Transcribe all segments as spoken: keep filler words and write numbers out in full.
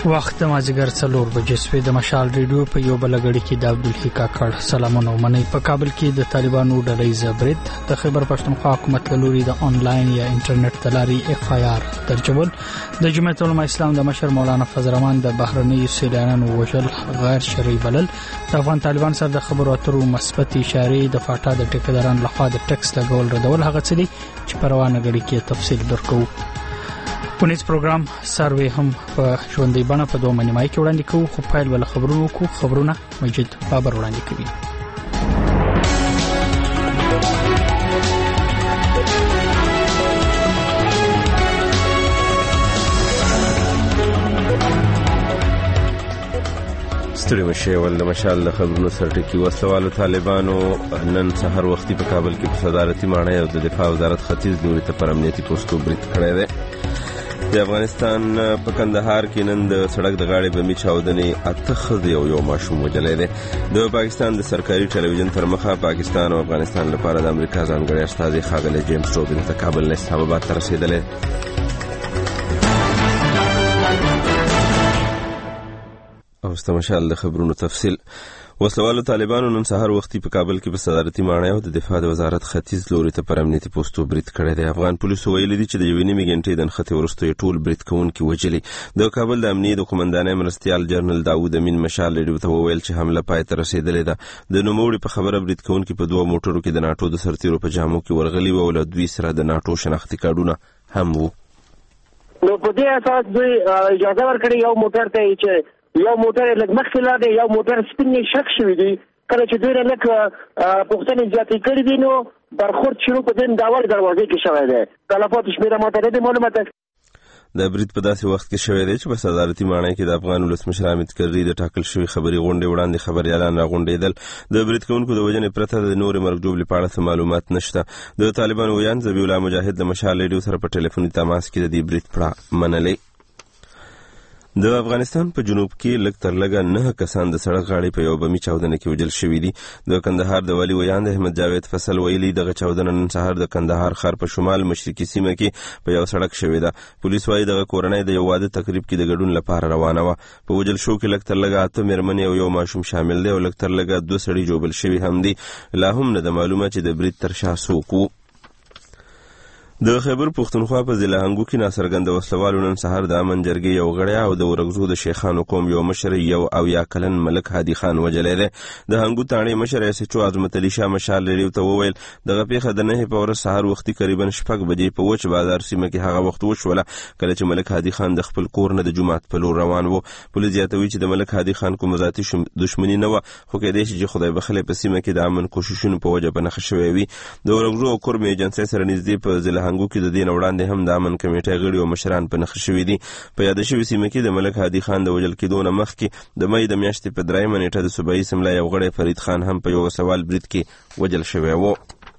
وخت مازیګر څلور بجې سوی د مشال ریډیو په یو بل غړي کې د عبدالحق کاکړ سلامونه منی. په کابل کې د طالبانو ډلې برید د خیبر پښتونخوا حکومت لوري د انلاین یا انټرنیټ تلاري اف آی آر ترجمه د جمعیت العلماء اسلام د مشر مولانا فضل الرحمن د بهرنی سیلانیانو وژل غیر شرعي بلل. د افغان طالبان سره د خبرو اترو مثبت اشاره د فاټا د ټیکداران لخوا د ټیکس لګول ردول هغه څه دي چې پروانه غړي کې تفصیل درکو. ونیز پروګرام سروي هم په ژوندۍ بڼه په دوه منیمای کې وړاندې کوو، خو پایل ول خبرونو کو خبرونه مجید بابر وړاندې کوي. ستړي مشه ول د مشال د خبرونو سرټکی وسوالو طالبانو نن سحر وختي په کابل کې په صدارتي ماڼۍ او د دفاع وزارت ختیځ لوري ته پر امنیتي پوسټو برید کړی دی. د افغانستان په کندهار کې نن د سړک د غاړې بمي چاودنې اته ښځې او یو ماشوم وژلی دی. د پاکستان د سرکاري ټلویزیون تر مخه پاکستان او افغانستان لپاره د امریکا ځانګړی استازی ښاغلی جیمز روبین ته کابل نه اسلام آباد ته رسېدلی. اوس د مشال د خبرونو تفصیل. وسلوالو طالبانو نن سهار وختي په کابل کې په صدارتي ماڼۍ او د دفاع د وزارت ختیځ لوري ته پر امنیتي پوسټو برید کړی دی. افغان پولیسو ویلي دي چې د یوې نیمې غنټې د نښتې وروسته یې ټول برید کوونکي وژلي. د کابل د امنیې د قومندانۍ مرستیال جنرال داوود امین مشال ریډیو ته وویل چې حمله پای ته رسېدلې ده. د نوموړي په خبره برید کوونکي په دوه موټرو کې د ناټو د سرتیرو په جامو کې ورغلي وو او له دوی سره د ناټو شناختي کارډونه هم وو. نو په دې اساس دوی اجازه ورکړي یو موټر ته چې یو موټر لږ مخکې لاړ یو موټر سپین شک شوی دی. کله چې دوی لږ پوښتنې زیاتې کړې دي نو برخورد شروع په دې داول دروازې کې شوی دی. تلفات شمیره ماته نه دی معلومه ده. د برید په داسې وخت کې شوی دی چې په صدارتي ماڼۍ کې د افغان ولسمشر حامد کرزي د ټاکل شوي خبري غونډې وړاندې خبريالان راغونډېدل. د برید کوونکو د وژنې پرته د نورې مرګ ډوبلې په اړه معلومات نشته. د طالبانو ویان ذبیح الله مجاهد د مشال ریډیو سره په ټلیفوني تماس کې د دې برید پړه منلې. د افغانستان په جنوب کې لږ تر لږه نه کسان د سړک غاړې په یو بمي چاودنه کې وژل شوي دي. د کندهار د والي ویان د احمد جاوید فصل ویلي دغه چاودنه نن سهار د کندهار ښار په شمال مشرقي سیمه کې په یو سړک شوې ده. پولیس وايي دغه کورنۍ د یو واده تقریب کې د ګډون لپاره روانه وه. په وژل شو کې لږ تر لږه اته مېرمنې او یو ماشوم شامل دی او لږ تر لږه دوه سړي ژوبل شوي هم دي. لا هم نه ده معلومه چې د برید تر شا څوک وو. د خیبر پښتونخوا په ضلع هنګو کې ناڅرګنده وسلوالو نن سهار د امن جرګې یو غړی او د ورغزو د شیخانو قوم یو مشر یو او یا کلن ملک هادي خان وژلی دی. د هنګو تاڼې مشر ایس ایچ او عظمت علي شاه مشال ریډیو ته وویل دغه پیښه د نهې په ورځ سهار وختي قریبا شپږ بجې په وچ بازار سیمه کې هغه وخت وشوله کله چې ملک هادي خان د خپل کور نه د جومات په لور روان و. پولیس زیاتوي چې د ملک هادي خان کوم ذاتي دښمني نه وه، خو کېدای شي چې خدای بخلې په سیمه کې د امن کوششونو په وجه په نښه شوی وي. د ورغزو او کورم ایجنسۍ سره نږدې په ضلع هنګو کې د دې نه وړاندې هم د امن کمیټې غړي او مشران په نښه شوي دي. په یاده شوې سیمه کې د ملک هادي خان د وژل کېدو نه مخکې د مۍ د میاشتې په درېیمه نیټه د صوبایي اسمبلۍ یو غړی فرید خان هم په یو سوال برید کې وژل شوی و.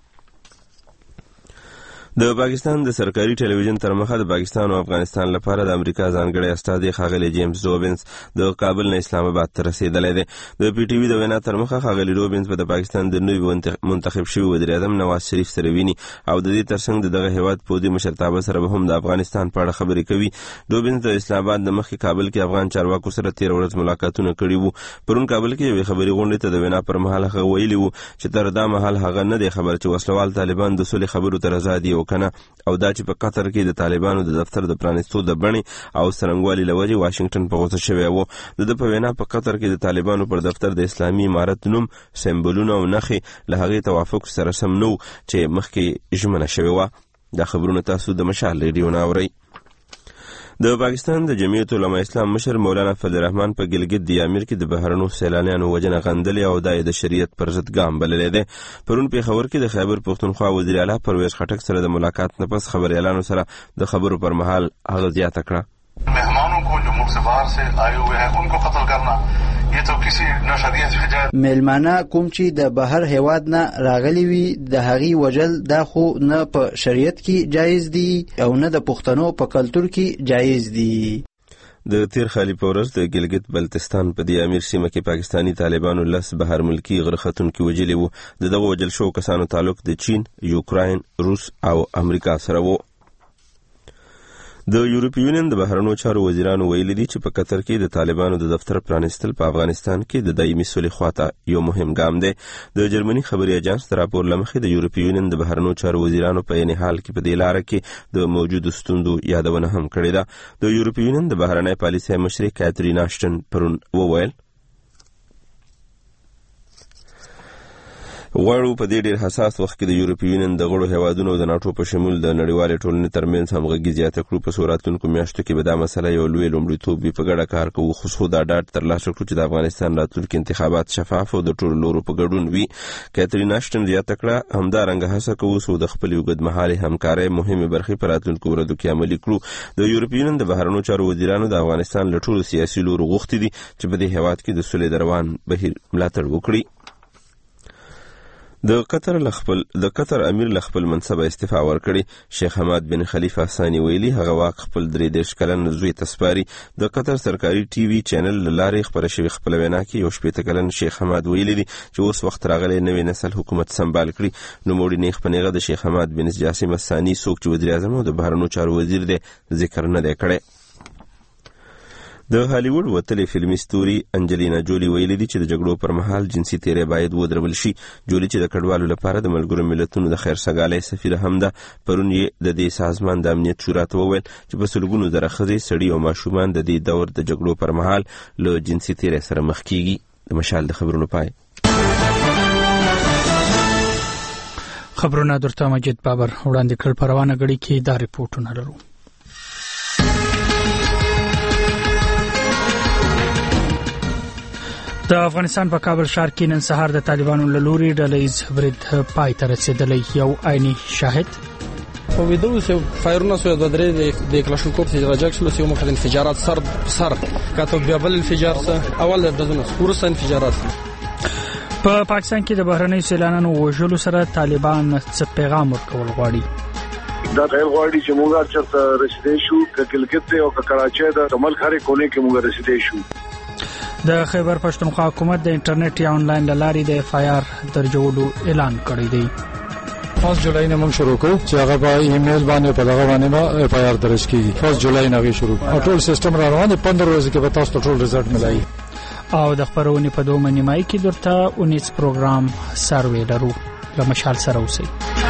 د پاکستان د سرکاري ټلویزیون تر مخه د پاکستان او افغانستان لپاره د امریکا ځانګړی استازی ښاغلی جیمز روبینز د کابل نه اسلام آباد ته رسېدلی دی. د پی ټي وي د وینا تر مخه ښاغلی روبینز به د پاکستان د نوي منتخب شوي وزیر اعظم نواز شریف سره ویني او د دې ترڅنګ د دغه هیواد پوځي مشرتابه سره به هم د افغانستان په اړه خبرې کوي. روبینز د اسلام آباد د مخکې کابل کې افغان چارواکو سره تېره ورځ ملاقاتونه کړي وو. پرون کابل کې یوې خبري غونډې ته د وینا پر مهال هغه ویلي وو چې تر دا مهال هغه نه دی خبر چې وسلوال طالبان د صلح خبرو ته رضا دي او کنه، او دا چې په قطر کې د طالبانو د دفتر د پرانیستو د بڼې او څرنګوالي له وجې واشنګټن په غوسه شوی و. د ده په وینا په قطر کې د طالبانو پر دفتر د اسلامي امارت نوم، سمبولونه او نښې له هغې توافق سره سم نه و چې مخکې ژمنه شوې وه. دا خبرونه تاسو د مشال ریډیو نه اورئ. د پاکستان د جمعیت العلماء اسلام مشر مولانا فضل الرحمن په ګلګت د امیر کې د بهرنو سیلانیانو وژنه غندلې او دا د شریعت پر ضد ګام بللی دی. پرون پېښور کې د خیبر پښتونخوا وزیر اعلی پرویز خټک سره د ملاقات نه پس خبریالانو سره د خبرو پر مهال هغه زیاته کړه مهمانوں کو جو ملک سے باہر سے آئے ہوئے ہیں ان کو قتل کرنا یہ تو کسی نہ شریعت کې جائز. مېلمانه کوم چې د بهر هیواد نه راغلي وي د هغې وژل دا خو نه په شریعت کې جایز دي او نه د پښتنو په کلتور کې جایز دي. د تیر خالي په ورځ د ګلګت بلتستان په دې امیر سیمه کې پاکستانی طالبانو لس بهر ملکی غرختونکي وژلي وو. د دغه وژل شوو کسانو تعلق د چین، یوکراین، روس او امریکا سره وو. د یورپی یونین د بهرنیو چارو وزیرانو ویلي دي چې په قطر کې د طالبانو د دفتر پرانیستل په افغانستان کې د دایمي سولې خواته یو مهم ګام دی. د جرمني خبري اژانس د راپور له مخې د یورپی یونین د بهرنیو چارو وزیرانو په عین حال کې په دې لاره کې د موجودو ستونزو یادونه هم کړې ده. د یورپی یونین د بهرنۍ پالیسۍ مشرې کاترین اشټن پرون وویل غواړو په دې ډېر حساس وخت کې د یورپی یونین د غړو هیوادونو د ناټو په شمول د نړیوالې ټولنې ترمنځ همغږي زیاته کړو. په څو راتلونکو میاشتو کې به دا مسله یو لوی لومړیتوب وي. په ګډه کار کوو خو دا ډاډ ترلاسه کړو چې د افغانستان راتلونکي انتخابات شفاف او د ټولو لورو په ګډون وي. کاترین اشټن زیاته کړه همدارنګه هڅه کوو چې د خپلې اوږدمهالې همکارۍ مهمې برخې په راتلونکو ورځو کې عملي کړو. د یورپی یونین د بهرنیو چارو وزیرانو د افغانستان له ټولو سیاسي لورو غوښتي دي چې په دې هېواد کې د سولې د روان بهیر ملاتړ وکړي. د قطر لخپل د قطر امیر لخپل منصب استعفا ورکړي. شیخ حماد بن خلیفه ثانی ویلي هغه واک خپل درې دېرش کلن زوی تسپاري. د قطر سرکاري ټي وي چینل لارې خبره شوی خپل وینا کې یو شپېته کلن شیخ حماد ویلي دي چې اوس وخت راغلی نوې نسل حکومت سمبال کړي. نو موړي نیغ په نیغه د شیخ حماد بن جاسم ثانی څوک چې وزیر اعظم او د بهرنیو چارو وزیر دی ذکر نه دی کړی. د هالیوډ وتلې فلمي ستوري انجلینا جولی ویلي دي چې د جګړو پر مهال جنسي تیری باید ودرول شي. جولی چې د کډوالو لپاره د ملګرو ملتونو د خیرسګالۍ سفیر هم ده پرون یې د دې سازمان د امنیت شورا ته وویل چې په سلګونو زره ښځې سړي او ماشومان د دې دور د جګړو پر مهال له جنسي تیری سره مخ کیږي. د مشال د خبرونو پای. خبرونه درته مجید بابر وړاندې کړل. په روانه غړي کې دا ریپورتونه لرو. د افغانستان په کابل ښار کې نن سهار د طالبانو له لوري ډلهییز برید پای ته رسېدلی. یو عیني شاهد په ویډیو کې فایرونه سو د درې د کلاشینکوف څخه راجک شول چې مخه انفجارات سر سر کاته بیا بل انفجار سره اول د دونه ورسره انفجارات. په پاکستان کې د بهرنۍ سیلانانو وژلو سره طالبان څه پیغام ورکول غواړي؟ دا غیر غواړي چې موږ چرته رسیدې شو ک کلکت او ک کراچۍ د عمل خاري کونه کې موږ رسیدې شو. د خیبر پښتونخوا حکومت د انټرنیټ یا آنلاین لارې د اف آی آر درجولو اعلان کړی دی. پنځه جولای نه موږ شروع کوو چې هغه په ایمیل باندې په دغه باندې ما اف آی آر درج کیږي. پنځه جولای نه شروع او ټول سیستم را روان دی. پندرہ ورځې کې به تاسو ټول رزلټ ملایي. او د خبرونې په دوه نیمای کې درته اونیس پروګرام سروې لرو. له مشال سره اوسئ.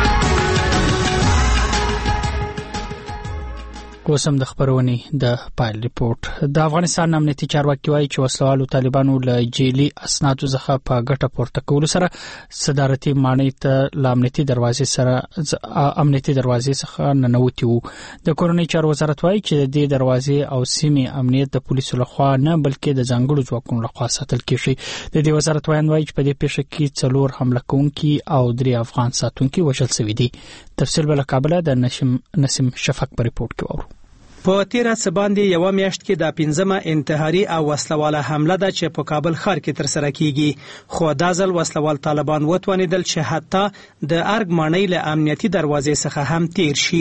کوسم د خبرونې د پایل ریپورت. د افغانستان امنیتي چارواکي وایي چې وسلوالو طالبانو له جیلي اسنادو څخه په ګټه پورته کولو سره صدارتي ماڼۍ ته له امنیتي دروازې سره امنیتي دروازې څخه ننوتي وو. د کورنۍ چارو وزارت وایي چې د دې دروازې او سیمې امنیت د پولیسو لخوا نه بلکې د ځانګړو ځواکونو لخوا ساتل کیږي. د دې وزارت وایي وایي چې په دې پیښه کې څلور حمله کوونکي او درې افغان ساتونکي وژل شوي دي. تفصیل بل کابل د نسیم نسیم شفق په ریپورت کې وورو. په تیر څه باندې یو میاشت کې د پنځمه انتحاري او وسلواله حمله ده چې په کابل ښار کې تر سره کیږي. خو دا ځل وسلوال طالبان وتوانیدل چې حتی د ارګ ماڼۍ له امنیتي دروازې څخه هم تیر شي.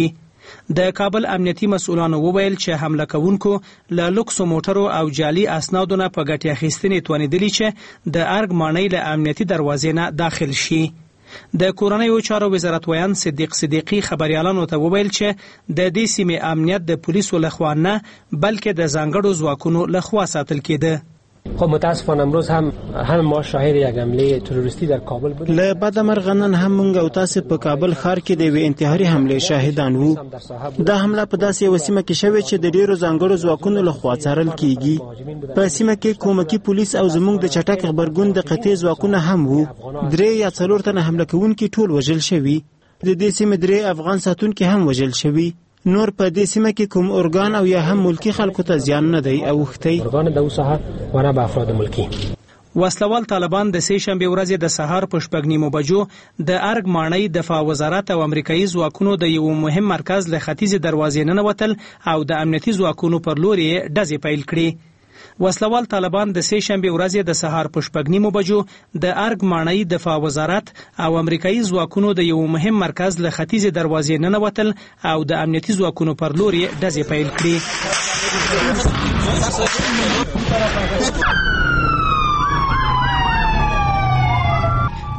د کابل امنیتي مسؤلانو وویل چې حمله کوونکو له لوکسو موټرو او جعلي اسنادو نه په ګټې اخیستنې توانیدلی چې د ارګ ماڼۍ له امنیتي دروازې نه داخل شي. د کورنیو چارو وزارت ویان صدیق صدیقی خبريالانو ته وویل چې د دې سیمې امنیت د پولیسو لخوا نه بلکې د ځانګړو ځواکونو لخوا ساتل کېده. خب متاسفانه امروز هم هم ما شاهد یک حمله تروریستی در کابل بودیم. له بعد مرغنن هم مونږ او تاسو په کابل ښار کې د وی انتحاري حمله شاهدان وو. دا حمله په داسې وسیمه کې شوې چې د ډیرو ځانګړو ځواکونو لخوا څارل کیږي. په سیمه کې کومکی پولیس او زموږ د چټک خبرګون د قطعي ځواکونه هم وو. درې یا څلور تنه حمله کوونکي ټول وژل شوي. د دې سیمې درې افغان ساتونکي هم وژل شوي. نور په دې سیمه کې کوم اورګان او یا هم ملکی خلکو ته زیان نه دی او وختي اورګان د وسه ونه به افراد ملکی. وسلوال طالبان د سه شنبه ورځ د سهار په شپږ نیمو بجو د ارګ ماڼۍ دفاع وزارت او امریکایي ځواکونو د یو مهم مرکز له ختیځ دروازې نه نوتل او د امنیتي ځواکونو پر لور یې ډزې پیل کړې. وسلوال طالبان د سه شنبه ورځ د سهار په شپږ نیمو بجو د ارګ ماڼۍ دفاع وزارت او امریکایي ځواکونو د یو مهم مرکز له ختیځ دروازې نه نوتل او د امنیتي ځواکونو پر لور یې ډزې پیل کړې.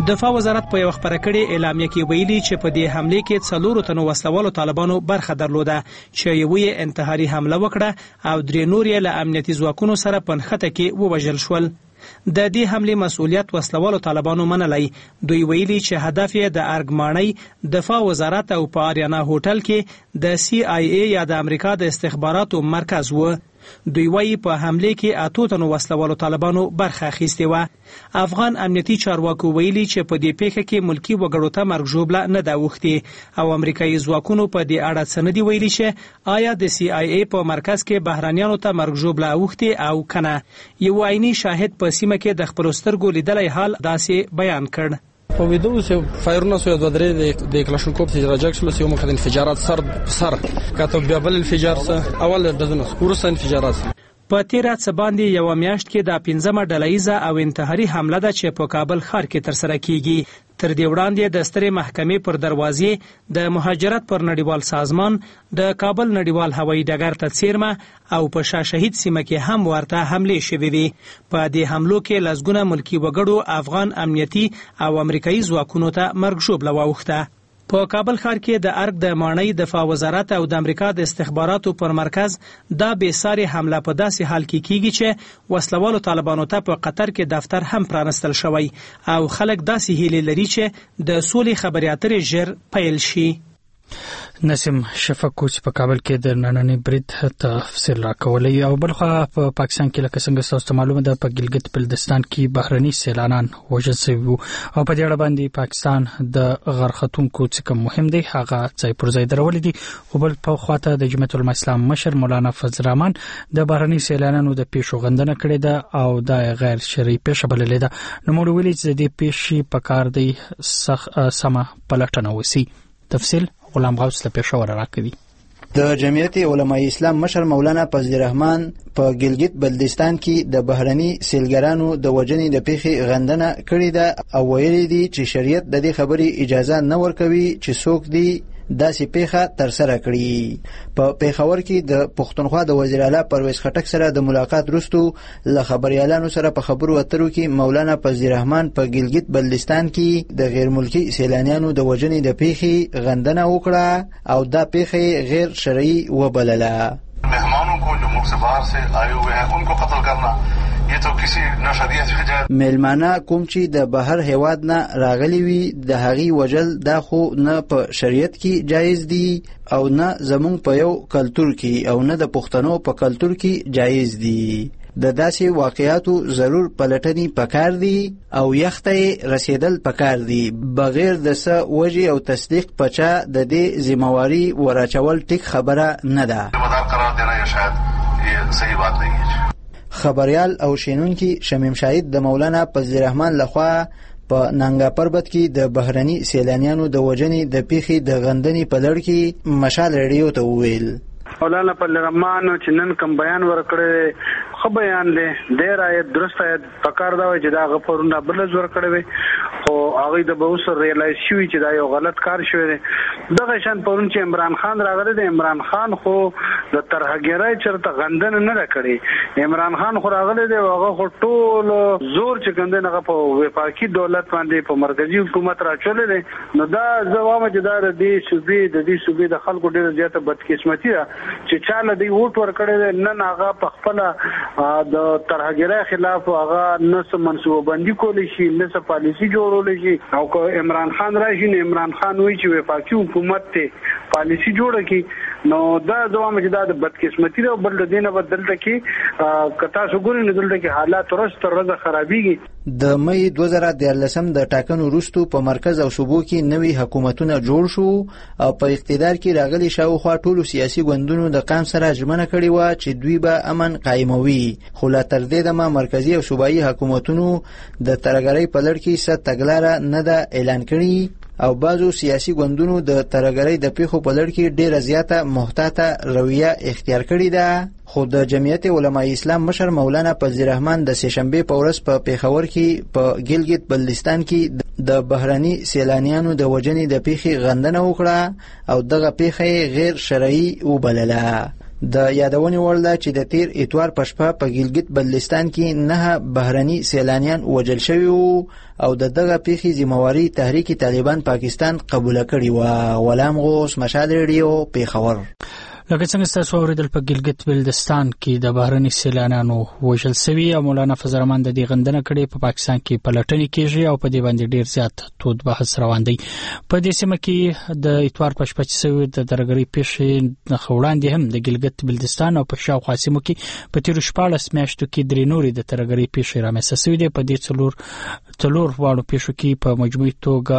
دفاع وزارت په یو خبره کړې اعلامیه کې ویلي چې په دې حمله کې څلورو تنو وسلوالو طالبانو برخه درلوده چې یو یې انتحاري حمله وکړه او درې نور یې له امنیتي ځواکونو سره په نښته کې ووژل شول. د دې حمله مسؤلیت وسلوالو طالبانو منلی. دوی ویلي چې هدف یې د ارګمانۍ دفاع وزارت او په آریانا هوټل کې د سی آی ای یا د امریکا د استخباراتو مرکز و. دوی وايي په حمله کې اتو تنو وسلوالو طالبانو برخه اخیستې و. افغان امنیتي چارواکو ویلي چې په دې پیښه کې ملکی وګړو ته مرګ ژوبله نه دا وختي او امریکایي ځواکونو په دې اړه څه نه دی ویلي چې آیا د سی آی ای په مرکز کې بهرانيانو ته مرګ ژوبله وختي او کنه. یو عیني شاهد په سیمه کې د خپل سترګو لیدلای حال داسې بیان کړ. په ویډیو سه فایرونه سو د درې د کلاشنکوف چې راجک شول سیمه کې انفجارات سر سر کاته بیا بل انفجار سه اول د دنه ورسره انفجارات په تیرات څه باندې یو میاشت کې د پنځمه ډلهیزه او انتحاري حمله ده چې په کابل ښار کې تر سره کیږي. تر دې وړاندې د سترې محکمې پر دروازې د مهاجرت پر نړیوال سازمان د کابل نړیوال هوایي ډګر ته څیرمه او په شاه شهید سیمه کې هم ورته حمله شوې وي. په دې حملو کې لسګونه ملکی وګړو افغان امنیتي او امریکایي ځواکونو ته مرګ ژوبله واوښته. په کابل ښار کې د ارګ د مانۍ دفاع وزارت او د امریکا د استخباراتو پر مرکز دا بې ساري حمله په داسې حال کې کیږي چې وسلوالو طالبانو ته په قطر کې دفتر هم پرانستل شوی او خلک داسې هیلې لري چې د سولې خبرې اترې ژر پیل شي. نسیم شفق کوچ په کابل کې د نننې برید تفصیل راکولای او بلخوا په پاکستان کې لکه څنګه تاسو معلومه ده په ګلګت بلتستان کې بهرني سیلانان وژل شوي او په دې اړه باندې پاکستان د غرختونکو څخه مهم دی هغه ځای پر ځای درول دي. خو بل په خواته د جمعیت العلماء اسلام مشر مولانا فضل الرحمن د بهرني سیلانانو د پیښو غندنه کړې ده او د غیر شرعي پیښه بللې ده. نو موږ ویلي چې د پیښې په کار دی سمه پلټنه وسی. تفصیل غلام غوث له پېښور راکړي. د جمعیت علماء اسلام مشر مولانا فضل الرحمن په ګلګت بلتستان کې د بهرني سیلګرانو د وجنې د پیښې غندنه کړې ده او ویلي دي چې شریعت د دې خبرې اجازه نه ورکوي چې څوک دی داسې پیښه تر سره کړي. په پیښور کې د پښتونخوا د وزیر اعلی پرویز خټک سره د ملاقات وروسته له خبريالانو سره په خبرو اترو کې مولانا فضل الرحمن په ګلګت بلتستان کې د غیر ملکی سیلانیانو د وجنې د پیښې غندنه وکړه او دا پیښه غیر شرعي وبلله. مهمانوں کو جو ملک سے باہر سے آئے ہوئے ہیں ان کو قتل کرنا یہ تو کسی نہ شریعت کې جائز. ملمانه کوم چې د بهر هیواد نه راغلي وي د هغي وجل دا خو نه په شریعت کې جایز دي او نه زمونږ په یو کلچر کې او نه د پښتنو په کلچر کې جایز دي. د داسې واقعاتو ضرور پلټنی پکار دي او یخته رسیدل پکار دي بغیر د څه وجه او تصدیق پچا د دې ذمہواری وراچول ټیک خبره نه ده. مدار قرار دینا یا شاید یہ صحیح بات نہیں ہے. خبريال او شینونکي شمیم شاهد د مولانا فضل الرحمن لخوا په نانګا پربت کې د بهرني سیلانیانو د وجنې د پیښې د غندنې په لړ کې مشال ریډیو ته وویل. مولانا فضل الرحمن چې نن کوم بیان ورکړی خو بیان دی ډیر آیت درست آیت پکار دا چې دا غفورونه بل زور کړی خو هغه د بوس ریلایز شوی چې دا یو غلط کار شوی دی. دغه شان پرون چې عمران خان راغلی دی عمران خان خو د ترهګرای چرته غندنه نه کړی. عمران خان خو راغلی دی هغه خو ټول زور چې ګندنه په وفاقي دولت باندې په مرکزی حکومت راچولې دی. نو دا زوامه چې دا د دې صوبې د دې صوبې د خلکو ډیره زیاته بدقسمتي ده چې چاله دی ووټ ورکړی نن هغه په خپل د ترهګرای خلاف هغه نس منصوبه بندي کولی شي نس پالیسی جوړول شي او که عمران خان راشي نو عمران خان وایي چې وفاقي حکومت ته پالیسی جوړه کی. نو دا دوامه چې دا د بدقسمتي ده بل د دینه بدلته کې کتا شګوري نه دلته کې حالات ورځ تر ورځې خرابېږي. د مې دوه زره دیارلسم د ټاکنو وروسته په مرکز او صوبو کې نوي حکومتونه جوړ شو او په اقتدار کې راغلي شاوخوا ټولو سیاسي ګوندونو د قام سره ژمنه کړې و چې دوی به امن قائموي. خو لا تر دې دمه مرکزی او صوبایي حکومتونو د ترګرۍ په لړ کې ست تګلاره نه ده اعلان کړې او بعضو سیاسي ګوندونو د ترګرۍ د پیښو په لړ کې ډیره زیاته محتاطه رویه اختیار کړې ده. خو د جمعیت علماء اسلام مشر مولانا فضل الرحمن د سهشنبه په ورځ په پیښور کې په ګلګت بلتستان کې د بهرني سیلانیانو د وجنې د پیښې غندنه وکړه او دغه پیښه غیر شرعي وبلله. د یادونې وړ ده چې د تیر اتوار په شپه په ګیلګت بلتستان کې نه بهرني سیلانیان وژل شوي وو او د دغه پیښې ذمہواری تحریک طالبان پاکستان قبول کړې و. غلام غوث، مشال ریډیو، پیښور. لکه څنګه تاسو اوریدل په ګیلګت بلتستان کې د بهرني سیلانیانو وژل شوي او مولانا فضل الرحمن د دې غندنه کړې په پاکستان کې پلټنې کېږي او په دې باندې ډیر زیات تود بحث روان دی. په دې سیمه کې د اتوار په شپه چې سوي د درګري پیښې وړاندې هم د ګیلګت بلتستان او په شاوخوا سیمو کې په تیر شپاړس میاشتو کې درې نورې د درګري پیښې رامنځته شوې دي. په دې څلور څلور واړو پیښو کې په مجموعي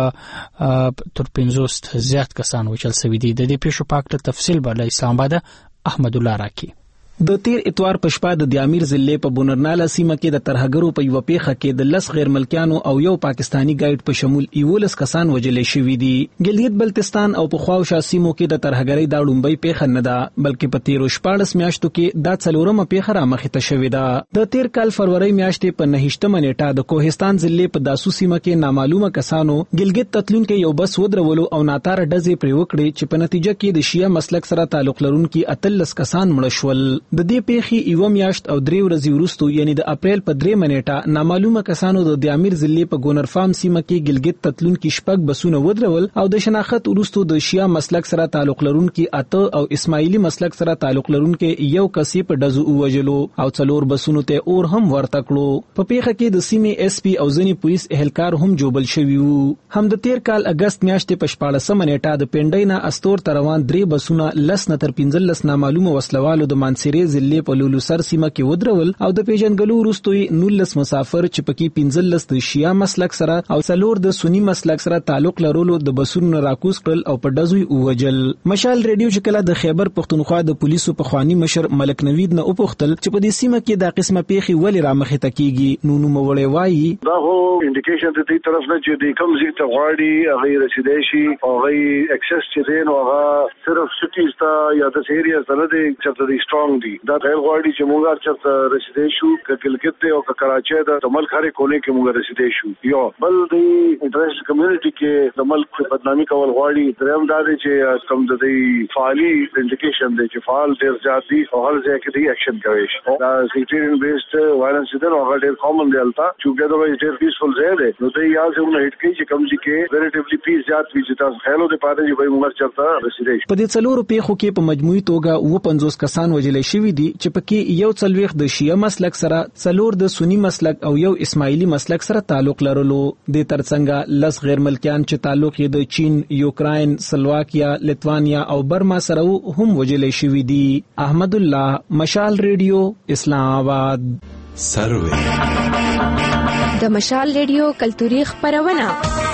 توګه تر پنځوس زیات کسان وژل شوي دي. د دې پیښو په اړه تفصیل به له اسلام آباد احمد الله راکی. د تیر اتوار په شپه د دیامیر ضلع په بونرناله سیمه کې د ترهګرو په یو پیښه کې د لس غیر ملکیانو او یو پاکستانی ګایډ په شمول یولس کسان وژل شوي دي. ګیلګت بلتستان او په خواوشا سیمو کې د ترهګرۍ دا لومړی پیښه نه ده بلکې په تیر شپاړس میاشتو کې دا څلورمه پیښه رامخې ته شوې ده. د تیر کال فروری میاشتې په نهشتمه نیټه د کوهستان ضلع په داسو سیمه کې نامعلومه کسانو ګیلګت تتلونکو یو بس ودرولو او ناتار ډزې پرې وکړې چې په نتیجه کې د شیعه مسلک سره تعلق لرونکي اتلس کسان مړه شول. د دې پیښې یو میاشت او درې ورځې وروسته یعنی د اپریل په درې منېټه نامعلومه کسانو د دیامیر ضلع په ګونر فارم سیمه کې ګیلګت تتلونکو شپږ بسونه ودرول او د شناخت وروسته د شیعه مسلک سره تعلق لرونکي اته او اسماعیلی مسلک سره تعلق لرونکي یو کس په ډزو ووجلو او څلور بسونو ته اور هم ورته کړو. په پیښه کې د سیمې اس پی او ځینې پولیس اهلکار هم جوبل شوي وو. هم د تیر کال اگست میاشتې په شپاړسمه نیټه د پنډۍ نه استور تروان درې بسونه لس نه تر پنځلس نامعلومه وسلوالو د مانسیرې ضلع په لولوسر سیمه کې ودرول او د پیژنګلو وروستوي نولس مسافر چې پکې پنځلس د شیعه مسلک سره او څلور د سنی مسلک سره تعلق لرلو د بسونو راکوز کړل او په ډزوي ووجل. مشال ریډیو چې کله د خیبر پښتونخوا د پولیسو په خواني مشر ملک نوید نه وپوښتل چې په دې سیمه کې دا قسمه پیښې ولې رامخې ته کیږي نو نو مولوي وایي دا هو انډیکیشن د دې طرف نه چې د کوم ځای ته غواړي هغه رسیدای شي او هغه اکسس چې دین او هغه صرف سټیز ته یا د ایریاز نه دي چې د سترونګ دي دا غیر غواړي چې موږ چې رسیدای شو کګلګت او کراچۍ د ملک هرې کولې کې موږ رسیدای شو. یو بل د انټرنیشنل کمیونټي کې د ملک په بدنامي کول غواړي. دریم دا دی چې کوم د دې فعالي انډیکیشن دی چې فعال ډیر زیات دي او هر ځای کې د ایکشن کوي. دا سیکټریان بیسډ وایلنس دی او هغه ډیر کامن دی البته چې دا وایي ډیر پیسفل ځای دی نو دوی یاد هم نه هټ کوي چې کوم ځای کې ریلیټیولی پیس زیات وي چې تاسو خیالو د پاره چې وایي موږ چرته رسیدای شو. په دې څلورو پیښو کې په مجموعي توګه و پنځوس کسان وژل شوي دي چې پکې یو څلويخ د شیعه مسلک سره څلور د سنی مسلک او یو اسماعیلی مسلک سره تعلق لرلو. د ترڅنګ لس غیر ملکیان چې تعلق یې د چین، یوکراین، سلواکیا، لیتوانیا او برما سره هم وژل شوي دي. احمد الله، مشال ریډیو، اسلام آباد. سروي د مشال ریډیو کلتوري خبرونه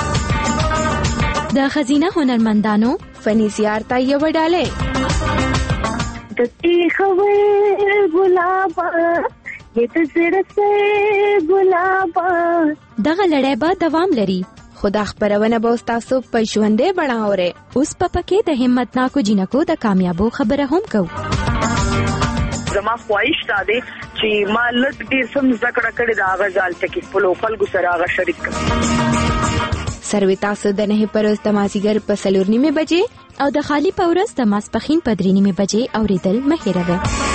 د خزینه هنرمندانو فني زیارت یو ډاله د تیخوي ګلابا د زړه ګلابا دغه لړۍ به دوام لري. خدا خبرونه به تاسو په ژوندې بڼاوره اوس په پکې د همت ناکو جنکو د کامیابو خبره هم کو. زما خواهش تا دی چې ما لږ ډیر سم ذکر کړی دا غزال ټکی په لوکل ګو سره هغه شریک کړم. سروي تاسو د نه پرز د مازیګر په سلور نیمه بجې او د خالی پورز د ماسپخین په درې نیمه بجې اوریدل مهیروه.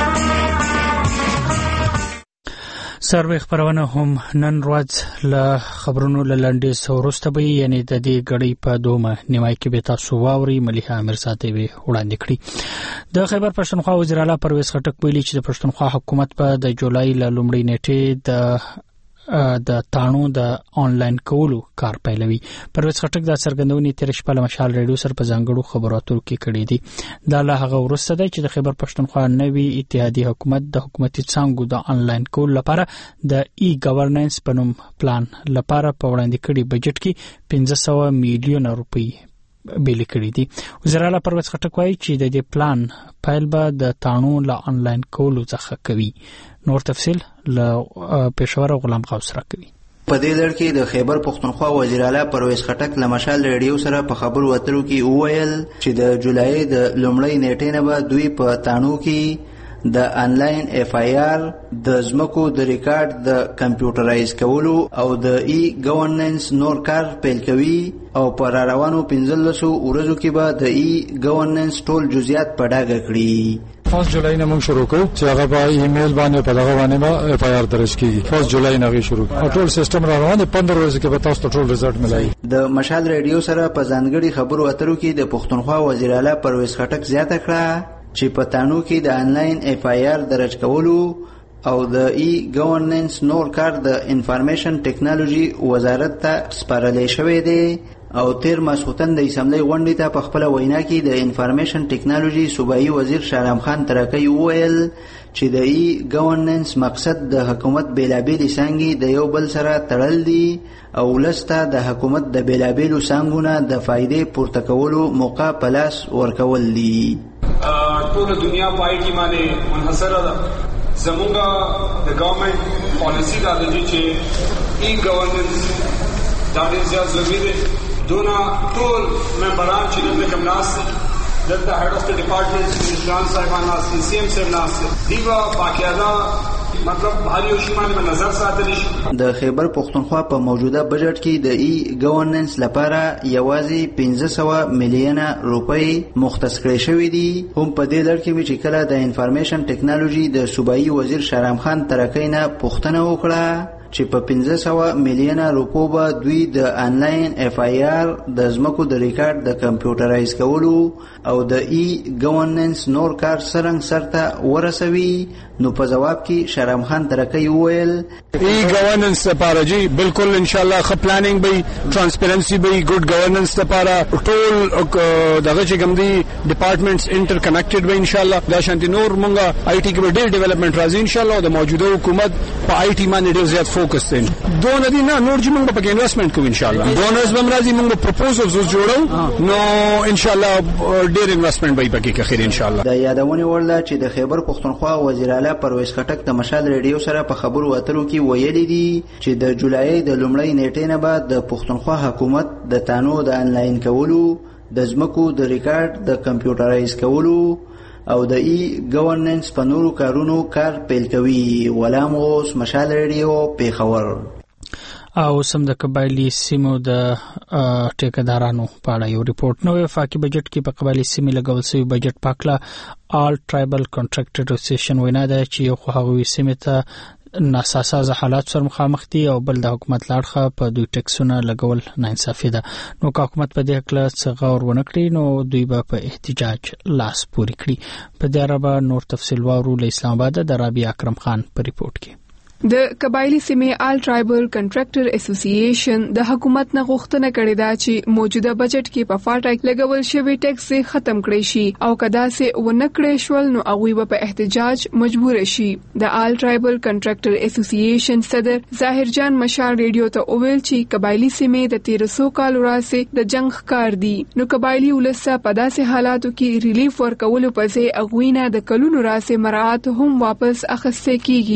سروي خبرونه هم نن ورځ له خبرونو لاندې سورسته به یعنی د دې غړي په دومه نیمای کې به تاسو واوري. مليحه امیر ساتي به وړاندې کړی. د خیبر پښتونخوا وزیر اعلی پرویز خټک ویلي چې د پښتونخوا حکومت په د جولای ل لومړۍ نیټه د د تانو د آنلاین کولو کار پیلوي. پرویز خټک دا څرګندونې تیر شپه له مشال ریډیو سره په ځانګړو خبراتو کې کړې دي. دا له هغه وروسته ده چې د خیبر پښتونخوا نوي اتحادیه حکومت د حکومتي څانګو د آنلاین کول لپاره د ای ګورننس په نوم پلان لپاره په وړاندې کړي بجټ کې پنځه سوه میلیونه روپۍ بیل کړي دي. وزیر اعلی پرویز خټک وایي چې د دې پلان پیل به د تانو له آنلاین کولو څخه کوي. نور تفصیل له پېښور غلام غوث را کوي. په دې لړ کې د خیبر پښتونخوا وزیر اعلی پرویز خټک له مشال ریډیو سره په خبرو اترو کې وویل چې د جولای د لومړۍ نیټې نه به دوی په تانو کې د انلاین اف آی آر د زمکو د ریکارډ د کمپیوټرایز کولو او د ای ګورننس نور کار پیل کوي او پر روانو پنځلسو ورځو کې به د ای ګورننس ټول جزئیات په ډاګه کړي. فرست جولای نه موږ شروع کوو چې هغه په ایمیل باندې په دغه باندې ما اف آی آر درج کیږي. فرست جولای نه شروع ټول سیستم را روان دي. پندرہ ورځې کې به تاسو ټول رزلټ ملایي. د مشال ریډیو سره په ځانګړي خبرو اترو کې د پښتونخوا وزیر اعلی پرویز خټک زیاته کړه چې په تانو کې د انلاین اف آی آر درج کولو او د ای گورننس نور کار د انفارمیشن ټیکنالوژي وزارت ته سپارل شوی دی او تیر ماسختن د اسمبلی غونډې ته په خپل وینا کې د انفارمیشن ټیکنالوژي صوبایي وزیر شارم خان ترکی وویل چې د ای گورننس مقصد د حکومت بیلابېلې څانګې د یو بل سره تړل دي او ولسته د حکومت د بیلابېلو څانګونو د فائدې پورته کولو موقع په لاس ورکول دي. ټول دنیا پای کې باندې منحصره ده. زمونږه د ګورنمنت پالیسی دا ده چې ای گورننس دا ډېر زیات ضروري دی. دونا ټول ممبران چې دلته کوم ناس دلته هیډ اف د ډپارټمنټ منیسټران صاحبان ناس سی ایم صاحب ناس دیوا باقاعده مطلب بھاری وشمانه په نظر ساتل شي. د خیبر پښتونخوا په موجوده بجټ کې د ای گورننس لپاره یوازې پنځه سوه میلیونه روپۍ مختص کړې شوې دي. هم په دې لړ کې چې کله د انفارمیشن ټیکنالوژي د صوبایي وزیر شارم خان ترکی نه پوښتنه وکړه چې په پنځه سوه میلیونه روپو به دوی د انلاین اف آی آر د ځمکو د ریکارډ د کمپیوټرایز کولو او د ای گورننس نور کار څرنګه سرته ورسوي، نو په جواب کې شارم خان ترکی وویل ای گورننس لپاره جی بالکل ان شاء الله خ پلانینګ به ترانسپیرنسي به ګډ گورننس لپاره ټول دغه چې کوم دي ډپارټمنټس انټر کنیکټډ به ان شاء الله دا شانتي نور مونږه آی ټي کې به ډېر ډیولپمنٹ راځي ان شاء الله. د موجوده حکومت په آی ټي باندې ډېر زیات فوکس دي. دون دي نه نور چې موږ په انویسټمنټ کوو ان شاء الله. ډونرز به راځي موږ پروپوزلز جوړو نو ان شاء الله ډېر انویسټمنټ به پکې کوي ان شاء الله. د یادونه ورله چې د خیبر پښتونخوا وزیر اعلی پرویز خټک د مشال ریډیو سره په خبرو اترو کې ویلي دي چې د جولای د لومړۍ نیټې نه بعد د پښتونخوا حکومت د تانو د انلاین کولو، د ځمکو د ریکارډ د کمپیوټرایز کولو او د ای گورننس په نورو کارونو کار پیل کوي. غلام غوث، مشال ریډیو، پیښور. او سم د قبایلی سیمو د ټیکدارانو په اړه یو ریپورت نو وفاقي بجټ کې په قبایلی سیمې لګول شوی بجټ پاکله آل ټرایبل کنټراکټر اسوسییشن وینا ده چې یو خو هغوی سیمې ته ناساسازه حالات سره مخامخ دي او بل د حکومت لاړخه په دوی ټیکسونه لګول ناانصافي ده. نو که حکومت په دې کله څه غور ونه کړي نو دوی به په احتجاج لاس پورې کړي. په دې اړه به نور تفصیل واورو. له اسلام آباد د رابعه اکرم خان په ریپورت کې. د قبایلی سیمې آل ټرایبل کنټراکټر اسوسییشن د حکومت نه غوښتنه کړې ده چې موجوده بجټ کې په فاټک لګول شوی ټیکس ختم کړي شي او کدا سه ونه کړې شول نو هغه په احتجاج مجبور شي. د آل ټرایبل کنټراکټر اسوسییشن صدر ظاهر جان مشال ریډیو ته وویل چې قبایلی سیمې د تیرہ سو کال وړاندې د جنگ ښکار دي نو قبایلی ولسه په داسې حالاتو کې ریلیف ورکول په ځای اغوینه د کلونو راځي مراعات هم واپس اخیسته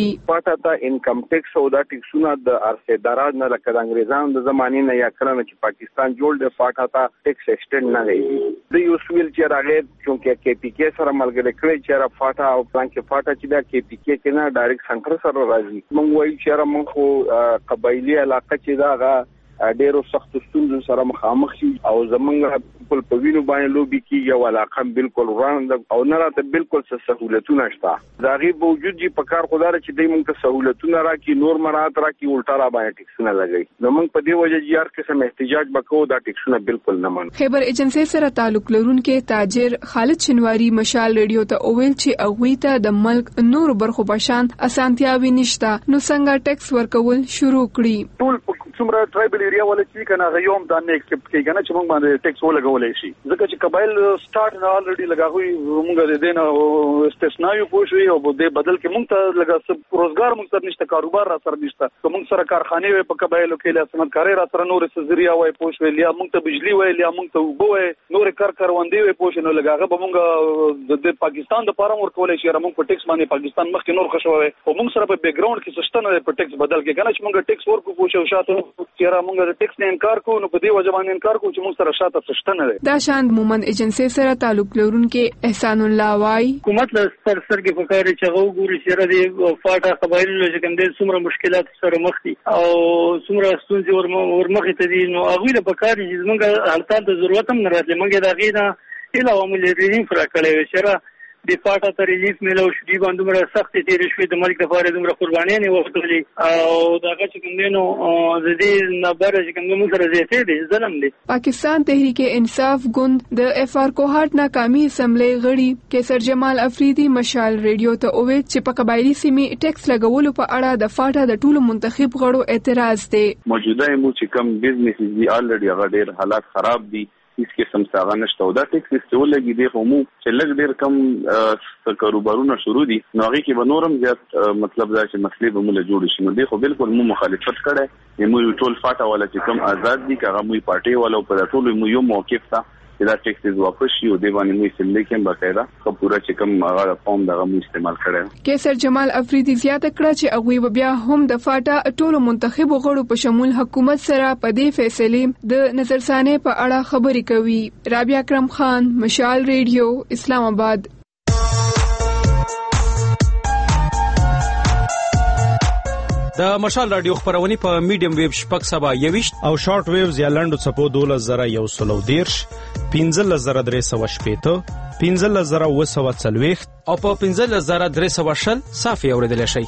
کیږي. انکم ټیکس او دا ټیکسونه د ارسدارانو نه لکه د انګریزانو د زمانې نه یا کله چې پاکستان جوړ د فاټا تا ټیکس ایکسټند نه لګي. د یو سویل چې راغی چې کې پی کې سره ملګری کړی چې را فاټا او پلان کې فاټا چې دا کې پی کې کې نه ډایرکټ سنټر سره راځي. موږ وایي چې موږ خو قبایلی علاقه چې دا ډیرو سخت ستونزو سره مخامخ شي او زمونږ په پوینو باندې لوبي کې یو علاقه بالکل وړاند او نه راته بالکل څه سہولتونه شته. دا غي موجود دي په کار خدای چې دوی موږ ته سہولتونه راکې نور مراد راکې الټا را باندې ټیکسونه لګي. نو موږ په دې وجه چې هر قسم احتجاج وکړو دا ټیکسونه بالکل نه منو. خیبر ایجنسی سره تعلق لرونکي تاجر خالد شنواری مشال ریډیو ته اویل چې اغوی ته د ملک نور برخو بشان اسانتیاوي نشته نو څنګه ټیکس ورکول شروع کړي. ټول څومره ټرایبل ایریا ولې چې کنه غيوم دا نه اکسپټ کوي کنه چې موږ باندې ټیکس ولګولې شي ځکه چې قبایل سٹارټ نه الریډي لګاوي موږ د دینه استثناء پوښوي او د بدل کې موږ ته لګا سب روزګار موږ سره نشته کاروبار را سره نشته کوم سره کارخانه وي په قبایلو کې له صنعتکاري را سره نور سزریا وای پوښوي لیا موږ ته بجلی وای لیا موږ ته وبو وای نور کار کاروندې وای پوښنه لګاغه به موږ د پاکستان د پاره ورکولې شي موږ په ټیکس باندې پاکستان مخکې نور خوشوي او موږ سره په بیک گراوند کې سشتنه په ټیکس بدل کې کنه چې موږ ټیکس ورکو پوښو شاته چې موږ د ټیکس نه انکار کوو نو په دې وجه باندې انکار کوو چې موږ سره شاته سشتنه ده. دا شاند مومن ایجنسی سره تعلق لرونکي احسان الله وای حکومت له سر سرګې په کار چې غوګوري چې را دي فاټا قبایل له کوم دي څومره مشکلات سره مخ دي او څومره ستونزې ورمخې ته دي نو هغه له پکار چې موږ حالت د ضرورت هم نه راځي موږ دا غینا اله عوامل ریډینګ فرا کړی و چې را د فاټا ته ریلیف ملو شو دی باندې مر سخت تیر شوې د ملک د فارې دومره قرباني نه وختلې او داګه چې کوم دینو د دې نبر چې کوم موږ سره زیاتې دي ظلم دي. پاکستان تحریک انصاف ګوند د اف آر کوهارت ناکامي اسمبلی غړي کیسر جمال افریدي مشال ریډیو ته اووي چې په قبایلی سیمې ټیکس لګولو په اړه د فاټا د ټولو منتخب غړو اعتراض دی. موجوده مو چې کوم بزنس دي الریډي هغه ډېر حالات خراب دي هیڅ قسم څنګه نشته او دا ټیکس استول لګي دی خو مو چې لګ ډېر کم کاروبارونه شروع دي نو هغه کې به نورم زیات مطلب دا چې مسلې به موږ جوړ شي نو دی خو بالکل مو مخالفت کړي مو ټول فاټا ولا چې کوم آزاد دي هغه مو پارټي ولا په ټول مو یو موقف تا دا ټیکس واپس شي او دی باندې مو استعمال کوم باقاعده خو پورا چې کوم هغه فارم دغه مو استعمال کړي. کیسر جمال افریدي زیاته کړه چې هغه بیا هم د فاټا ټولو منتخب غړو په شمول حکومت سره په دې فیصلې د نظرثانه په اړه خبرې کوي. رابعه اکرم خان مشال ریډیو اسلام آباد. د مشال رادیو خبرونه په میډیم ویو شپږ سبا یويشت او شارټ ویوز یا لنډو څپو دولس زره یو سلو دیرش پنځه زره درې سوه شپېته پنځه زره اوه سوه څلوېښت او په پنځه زره درې سوه شل صافي اوریدل شي.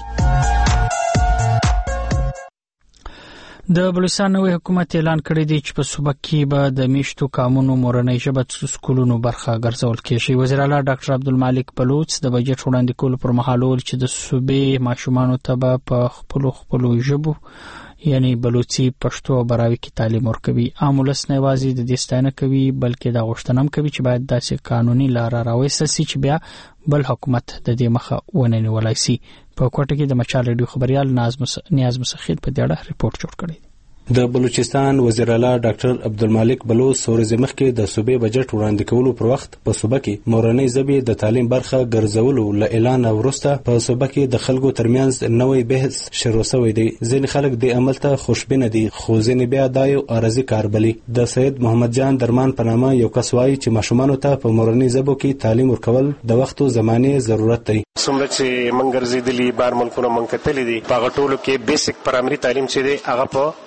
د بلوچستان نوی حکومت اعلان کړی دی چې په صوبه کې به د میشتو کامونو مورنۍ ژبه سکولونو برخه ګرځول کېږي. وزیر اعلی ډاکټر عبدالمالک بلوچ د بجټ وړاندې کولو پر مهال ویل چې د صوبې ماشومانو ته به په خپلو خپلو ژبو یعنی بلوچي پښتو او براوي کې تعلیم ورکوي. عام ولس نه یوازې د دې ستاینه کوي بلکې دا غوښتنه هم کوي چې باید داسې قانوني لار راوستل شي چې بیا بل حکومت د دې مخه ونه نیولای شي. په کوټه کې د مشال ریډیو خبريال نیاز مسخیل په دې اړه ریپورت جوړ کړی. د بلوچستان وزیر اعلی ډاکټر عبدالمالک بلوچ سورې مخکې د صوبې بجټ وړاندې کولو پر وخت په صوبه کې مورنۍ ژبې د تعلیم برخه ګرځولو له اعلان وروسته په صوبه کې د خلکو ترمنځ نوې بحث شروع شوی دی. ځینې خلک د عمل ته خوشبینه دي خو ځینې بیا دا یو عارضي کار بلي. د سید محمد جان درمان په نامه یو کس وایي چې ماشومانو ته په مورنۍ ژبو کې تعلیم ورکول د وخت او زمانې ضرورت دی. څومره چې موږ ګرځېدلي بهر ملکونو موږ کتلي دي په هغه ټولو کې بیسیک پرایمري تعلیم چې دی هغه په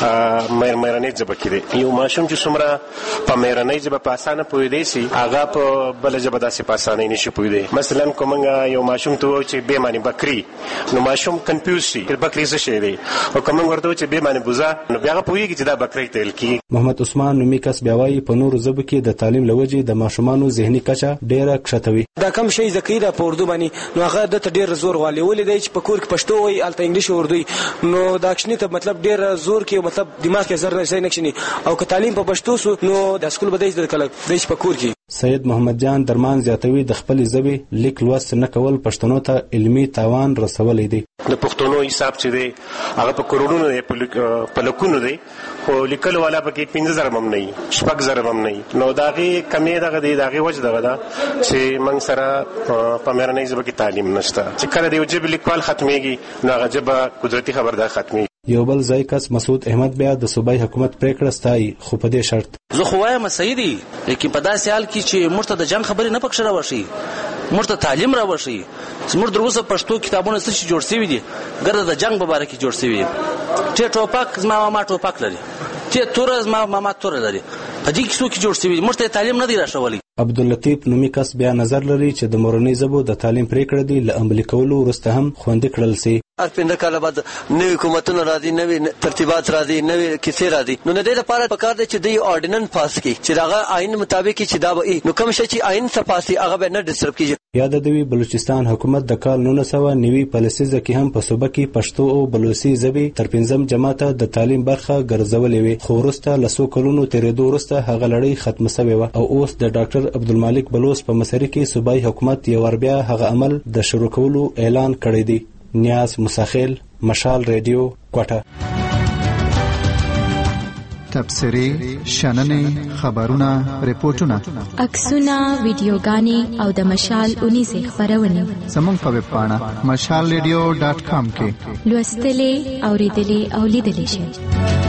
مېر مېرنۍ ژبه کې دی. یو ماشوم چې څومره په مېرنۍ ژبه په اسانه پوهېدی سي هغه په بله ژبه داسې په اسانۍ نشي پوهېدی. مثلا که موږ یو ماشوم ته ووایو چې بې معنې بکري نو ماشوم کنفیوز شي بکري څه شی دی او که موږ ورته ووایو چې بې معنې بوزه نو بیا هغه پوهېږي چې دا بکرۍ ته ویل کېږي. محمد عثمان نومي کس بیا وایي په نورو ژبو کې د تعلیم له وجې د ماشومانو ذهني کچه ډېره کښته وي. دا کم شی زده کوي دا په اردو باندې نو هغه دته ډېر زور غواړي ولې دی چې په کور کې پښتو وایي هلته انګلیش او اردو نو دا کښنې ته مطلب ډېر زور کې مطلب دماغ کې زر نه نکشني او که تعلیم په پښتو سو نو د سکول بده د کله د په کور کې. سید محمد جان درمان زیاتوي د خپل ژبې لیک لوست نه کول پښتنو ته علمي تاوان رسولې دي. د پښتنو حساب چې دی هغه په کرونو دی په لکونو دی خو لیکل والا پکې پنځه زره هم نه شپږ زره هم نه نو داغه کمې دغه دی داغه وجه دغه دا چې موږ سره په مېرنۍ ژبه کې تعلیم نشته چې کله دی جبل لیکوال ختميږي نو هغه جبه قدرتي خبردار ختمي. یو بل ځای کس مسعود احمد بیا د صوبای حکومت پریکړه ستایي خو په دې شرط زه خو وایم سیدی لیکن په داسې حال کې چې موږ ته د جنگ خبرې نه پکښ راوشي موږ ته تعلیم راوشي موږ دروسه پښتو کتابونه څه جوړ شوي دي ګرځه د جنگ په اړه کې جوړ شوي ټي ټوپک زما ماما ټوپک لري ټي تور زما ماما تور لري په دې کې څو کې جوړ شوي موږ ته تعلیم نه دی راښولي. عبداللطیف نومي کس بیا نظر لري چې د مورنۍ ژبو د تعلیم پریکړه دی له عملي کولو وروسته هم خوندي کړل سي. هر پنځه کاله بعد نوې حکومتونه راځي نوې ترتیبات راځي نوې کیسې راځي نو د دې لپاره پکار دی چې د اورډیننس پاس کړي چې دغه آئین مطابق چې دا وي نو کوم شي چې آئین څخه پاسي هغه به نه ډسټرب کیږي. یاد دوی بلوچستان حکومت د کال نولس سوه نوي پالیسیزه کې هم په صوبه کې پښتو او بلوچي ژبې تر پنځم جماعت د تعلیم برخه ګرځولې وي خو وروسته له څو کلونو تیرېدو وروسته هغه لړۍ ختمه شوې وه او اوس د ډاکټر عبدالمالک بلوچ په مسرې کې صوبایي حکومت یو ور بیا هغه عمل د شروع کولو اعلان کړی دی. نیاز مساخیل مشال ریډیو کوټه. تبصرې شننې خبرونه ریپورتونه عکسونه ویډیوګانې او د مشال اونیزه خبرونه زموږ په ویب پاڼه مشال ریډیو ډاټ کام کې لوستلې اوریدلې او لیدلې شئ.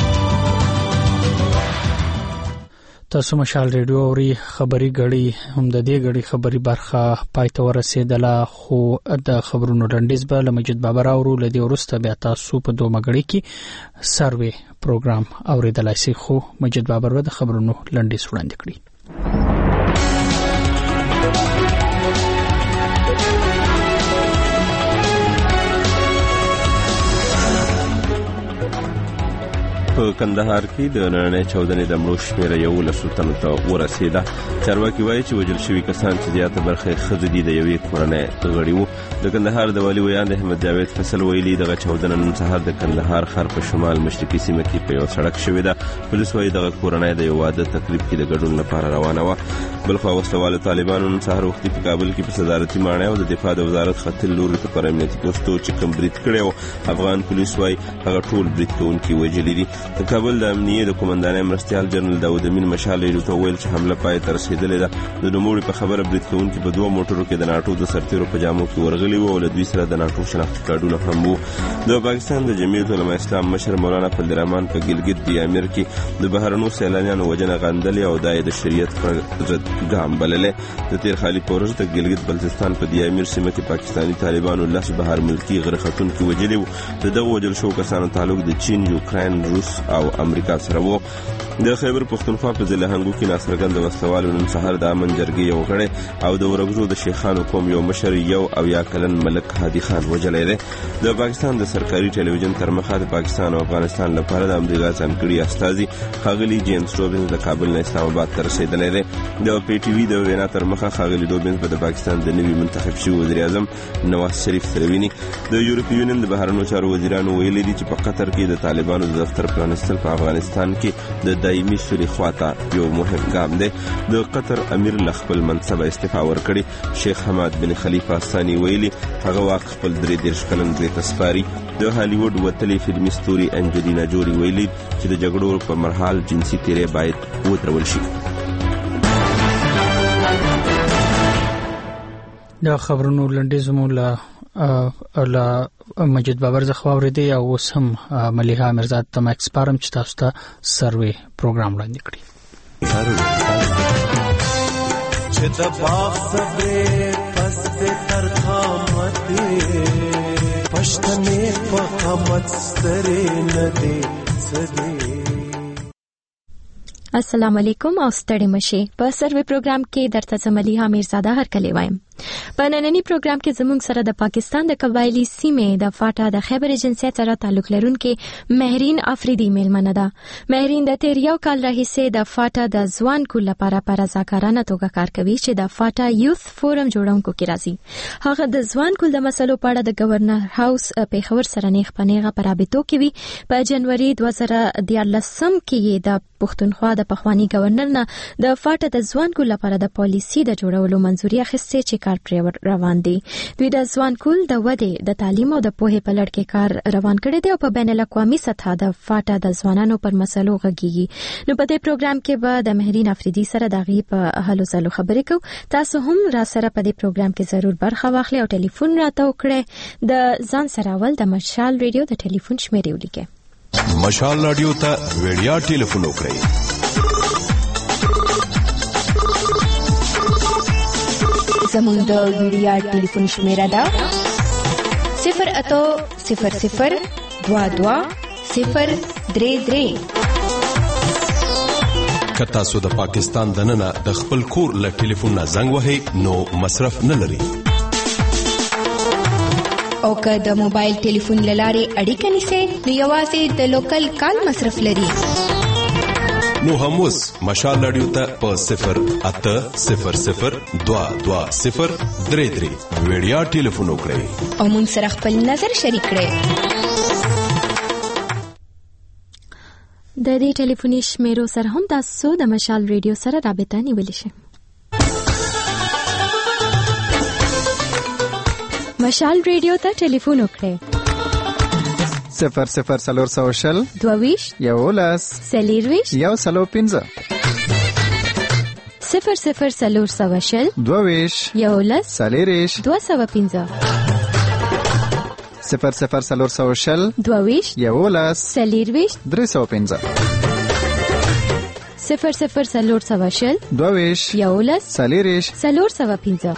تاسو مشال ریډیو اوري خبري غړي هم د دې غړي خبري برخه پاتې ورسېدله خو د خبرونو لنډیز به لمجد بابر اورو لدی ورسته بیا تاسو په دوه مګړي کې سروي پروګرام اوریدلای شئ خو مجد بابر د خبرونو لنډیز وړاندې کړی. په کندهار کې د نړۍ چودنې د مړو شمیره یولسو تنو ته ورسېده. چارواکي وایي چې وژل شوي کسان چې زیاته برخه یې ښځې دي د یوې کورنۍ غړي وو. د کندهار د والي ویاند احمد جاوید فیصل ویلي دغه چودنه نن سهار د کندهار ښار په شمال مشرقي سیمه کې په یو سړک شوې ده. پولیس وایي دغه کورنۍ د یو واده تقریب کې د ګډون لپاره روانه وه. بلخوا وسلوالو طالبانو نن سهار وختي په کابل کې په صدارتي ماڼۍ او د دفاع د وزارت ختیځ لوري ته پر امنیتي پوستو چې کوم برید کړی و، افغان پولیس وایي هغه ټول برید کوونکي وژلي دي. د کابل د امنیې د قومندانۍ مرستیال جنرال داود امین مشال ریډیو ته وویل چې حمله پای ته رسېدلې ده. د نوموړي په خبره برید کوونکي په دوه موټرو کې د ناټو د سرتیرو په جامو کې ورغلي وو او له دوی سره د ناټو شناختي کارډونه هم وو. د پاکستان د جمعیت علماء اسلام مشر مولانا فضل الرحمن په ګلګت بیامیر کې د بهرنو سیلانیانو وژنه غندلې او د د شریعت پر ضد ګام بللې. د تیر خالي پورش د ګلګت بلتستان په دیامیر سیمه کې پاکستاني طالبانو لس بهر ملکی غیر خاتونکي وژلي وو. د دغه وژل شو کسانو تعلق د چین، یوکراین، روس او امریکا سره وو. د خیبر پښتونخوا په ضلع هنګو کې ناصرګند وسلوالو نن سهار د امن جرګې یو غړی او د ورغزو د شیخانو قوم یو مشر یو او یا کلن ملک هادي خان وژلی دی. د پاکستان د سرکاري ټلویزیون تر مخه د پاکستان او افغانستان لپاره د امریکا ځانګړي استازي ښاغلي جیمز روبینز د کابل نه اسلام آباد ته رسېدلی دی. د پی ټي وي د وینا تر مخه ښاغلي روبینز به د پاکستان د نوي منتخب شوي وزیر اعظم نواز شریف سره ویني. د یورپي یونین د بهرنیو چارو وزیرانو ویلي دي چې په قطر کې د طالبانو د دفتر پرانستل په افغانستان کې د دایمي سولې خواته یو مهم ګام دی. د قطر امیر له خپل منصبه استعفا ورکړې. شیخ حماد بن خلیفه ثاني ویلي هغه واک خپل درې دېرش کلن زوی ته سپاري. د هالیوډ وتلې فلمي ستوري انجلینا جولي ویلي چې د جګړو په مرحال جنسي تیری باید ودرول شي. د خبرونو لنډیز مو له له مجید بابر زخوا ورېدی او اوس هم ملیحه مرزا ته ماکس پارم چې تاسو ته سروې پروګرام وړاندې کړي. چې د باغ صبرې پس دې تر قامتې پښتنې په قامت سترې نه دې څه. السلام علیکم او ستړي مشي. په سروې پروګرام کې درته زملیحه میرزاده هرکلی وایم. په نننی پروګرام کې زموږ سره د پاکستان د قبایلی سیمې د فاټا د خیبر جنسیت سره تعلق لرونکي مهرین افریدي میلمنه ده. مهرین د تیر یو کال راهیسې د فاټا د ځوان کول لپاره په رضاکارانه توګه کار کوي چې د فاټا یوث فورم جوړونکو کې راځي. هغه د ځوان کول د مسلو په اړه د گورنر هاوس پیښور سره نیغ پنیغه په رابطو کې وي. په جنوري دوه زره دیارلسم کې د پښتونخوا د پخوانی گورنر نه د فاټا د ځوان کول لپاره د پالیسي د جوړولو منځوري اخیستې چې کار پرې روان دي. دوی د ځوان کول د ودې د تعلیم او د پوهې په لړ کې کار روان کړی دی او په بین الاقوامي سطح د فاټا د ځوانانو پر مسلو غږیږي. نو په دې پروګرام کې به د مهرین افریدي سره د غي په هلو ځلو خبرې کوو. تاسو هم را سره په دې پروګرام کې ضرور برخه واخلئ او ټلیفون راته وکړئ. د ځان سره ول د مشال ریډیو د ټلیفون شمیرې ولیکئ. مشال رادیو ته ویډیا ټلیفون وکړئ. زموږ د ویډیا ټلیفون شمیره ده صفر اتو صفر صفر دوا دوا صفر درې درې. که تاسو د پاکستان دننه د خپل کور له ټلیفون نه زنګ وهئ نو مصرف نه لري. او که د موبایل ټلیفون له لارې اړیکه نیسئ نو یوازې د لوکل کال مصرف لري. نو هم اوس مشال رادیو ته په صفر اته صفر صفر دوا دوا صفر درې درې ویډیا ټلیفون وکړئ او موږ سره خپل نظر شریک کړئ. د دې ټلیفوني شمیرو سره هم تاسو د مشال ریډیو سره رابطه نیولی شئ. مشال ریډیو ته ټلیفون وکړئ. صفر صفر سلور سو شل دوویش یولس سلیرویش یو سلو پنځه صفر صفر سلور سو شل دوویش یولس سلیریش دو سو پنځه صفر صفر سلور سو شل دوویش یولس سلیرویش درې سو پنځه صفر صفر سلور سو شل دوویش یولس سلیریش سلور سو پنځه.